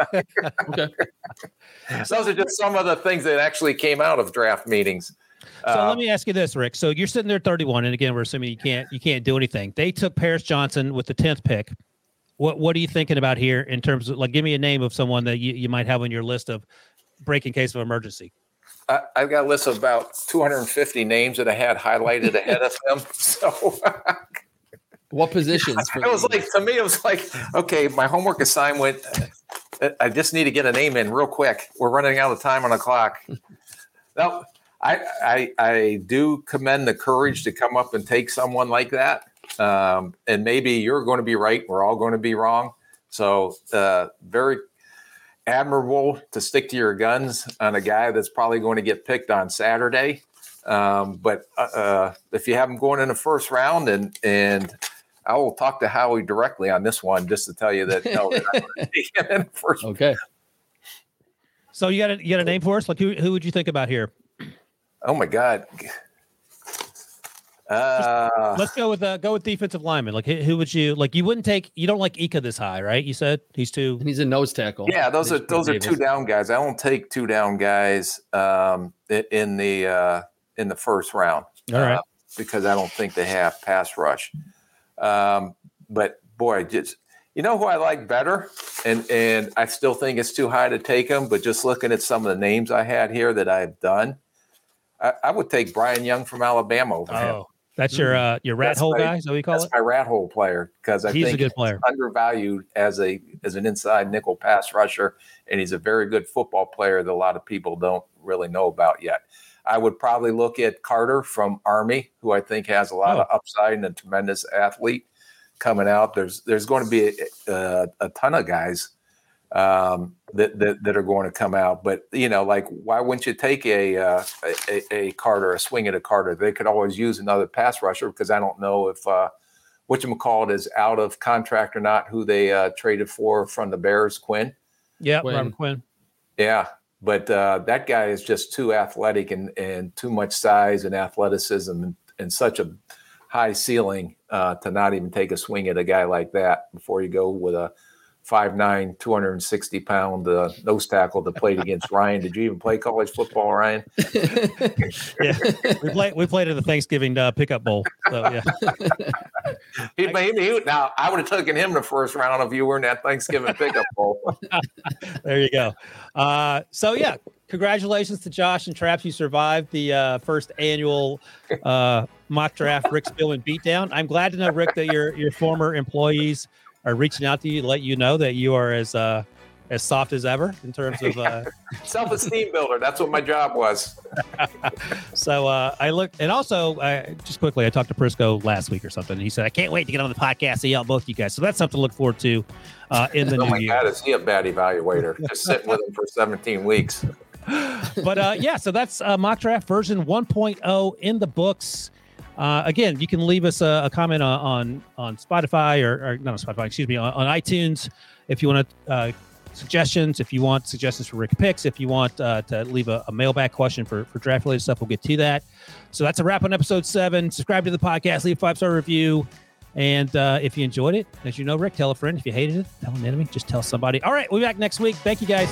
Okay, so those are just some of the things that actually came out of draft meetings. So uh, let me ask you this, Rick. So you're sitting there thirty-one, and again, we're assuming you can't you can't do anything. They took Paris Johnson with the tenth pick. What what are you thinking about here in terms of, like, give me a name of someone that you, you might have on your list of break in case of emergency? I, I've got a list of about two hundred fifty names that I had highlighted ahead of him. So what positions? For it was like, to me, it was like, okay, my homework assignment, I just need to get a name in real quick. We're running out of time on the clock. No, I, I, I do commend the courage to come up and take someone like that. Um, and maybe you're going to be right. We're all going to be wrong. So uh, very admirable to stick to your guns on a guy that's probably going to get picked on Saturday. Um, but uh, if you have him going in the first round, and and I will talk to Howie directly on this one just to tell you that no, they're not going to take him in the first. Okay. So you got a, you got a name for us? Like who who would you think about here? Oh my God. Uh, Let's go with uh, go with defensive lineman. Like who, who would you like? You wouldn't take. You don't like Ika this high, right? You said he's too. And he's a nose tackle. Yeah, those are those are two down guys. I don't take two down guys um, in the uh, in the first round. All right, uh, because I don't think they have pass rush. Um, but boy, just you know who I like better, and and I still think it's too high to take him. But just looking at some of the names I had here that I've done, I, I would take Brian Young from Alabama over him. Oh. That's your uh, your rat That's hole my, guy, is that what you call that's it? my rat hole player because I he's think a good player, he's undervalued as a as an inside nickel pass rusher, and he's a very good football player that a lot of people don't really know about yet. I would probably look at Carter from Army, who I think has a lot oh. of upside and a tremendous athlete coming out. There's there's going to be a, a, a ton of guys um, that, that that are going to come out, but you know, like why wouldn't you take a, uh, a a Carter, a swing at a Carter? They could always use another pass rusher because I don't know if uh, whatchamacallit is out of contract or not. Who they uh, traded for from the Bears, Quinn. Yeah, Quinn. Robert Quinn. Yeah, but uh, that guy is just too athletic and and too much size and athleticism and, and such a high ceiling uh, to not even take a swing at a guy like that before you go with a five nine, two hundred sixty pound uh, nose tackle that played against Ryan. Did you even play college football, Ryan? Yeah, we played. We played at the Thanksgiving uh, pickup bowl. So yeah. he, he, he, now I would have taken him the first round if you were in that Thanksgiving pickup bowl. There you go. Uh, so yeah, congratulations to Josh and Traps. You survived the uh, first annual uh, mock draft Rick Spielman beatdown. I'm glad to know, Rick, that your your former employees are reaching out to you to let you know that you are as uh, as soft as ever in terms of uh, self-esteem builder. That's what my job was. So uh, I looked, and also uh, just quickly, I talked to Prisco last week or something. And he said, "I can't wait to get on the podcast and yell at both you guys." So that's something to look forward to uh, in the oh new my year. God, is he a bad evaluator? Just sitting with him for seventeen weeks. But uh, yeah, so that's uh, mock draft version one point oh in the books. Uh, again, you can leave us a, a comment on, on on Spotify or, or not on Spotify, excuse me, on, on iTunes if you want to uh, suggestions. If you want suggestions for Rick picks, if you want uh, to leave a, a mailbag question for for draft related stuff, we'll get to that. So that's a wrap on episode seven. Subscribe to the podcast, leave a five star review, and uh, if you enjoyed it, as you know, Rick, tell a friend. If you hated it, tell an enemy. Just tell somebody. All right, we'll be back next week. Thank you, guys.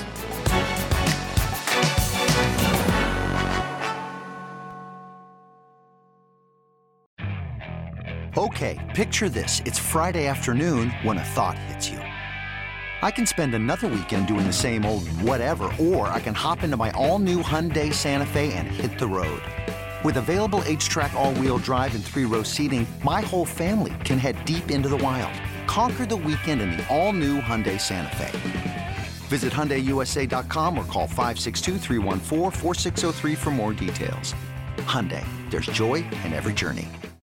Okay, picture this. It's Friday afternoon when a thought hits you. I can spend another weekend doing the same old whatever, or I can hop into my all-new Hyundai Santa Fe and hit the road. With available H-Track all-wheel drive and three-row seating, my whole family can head deep into the wild. Conquer the weekend in the all-new Hyundai Santa Fe. Visit Hyundai U S A dot com or call five six two, three one four, four six zero three for more details. Hyundai, there's joy in every journey.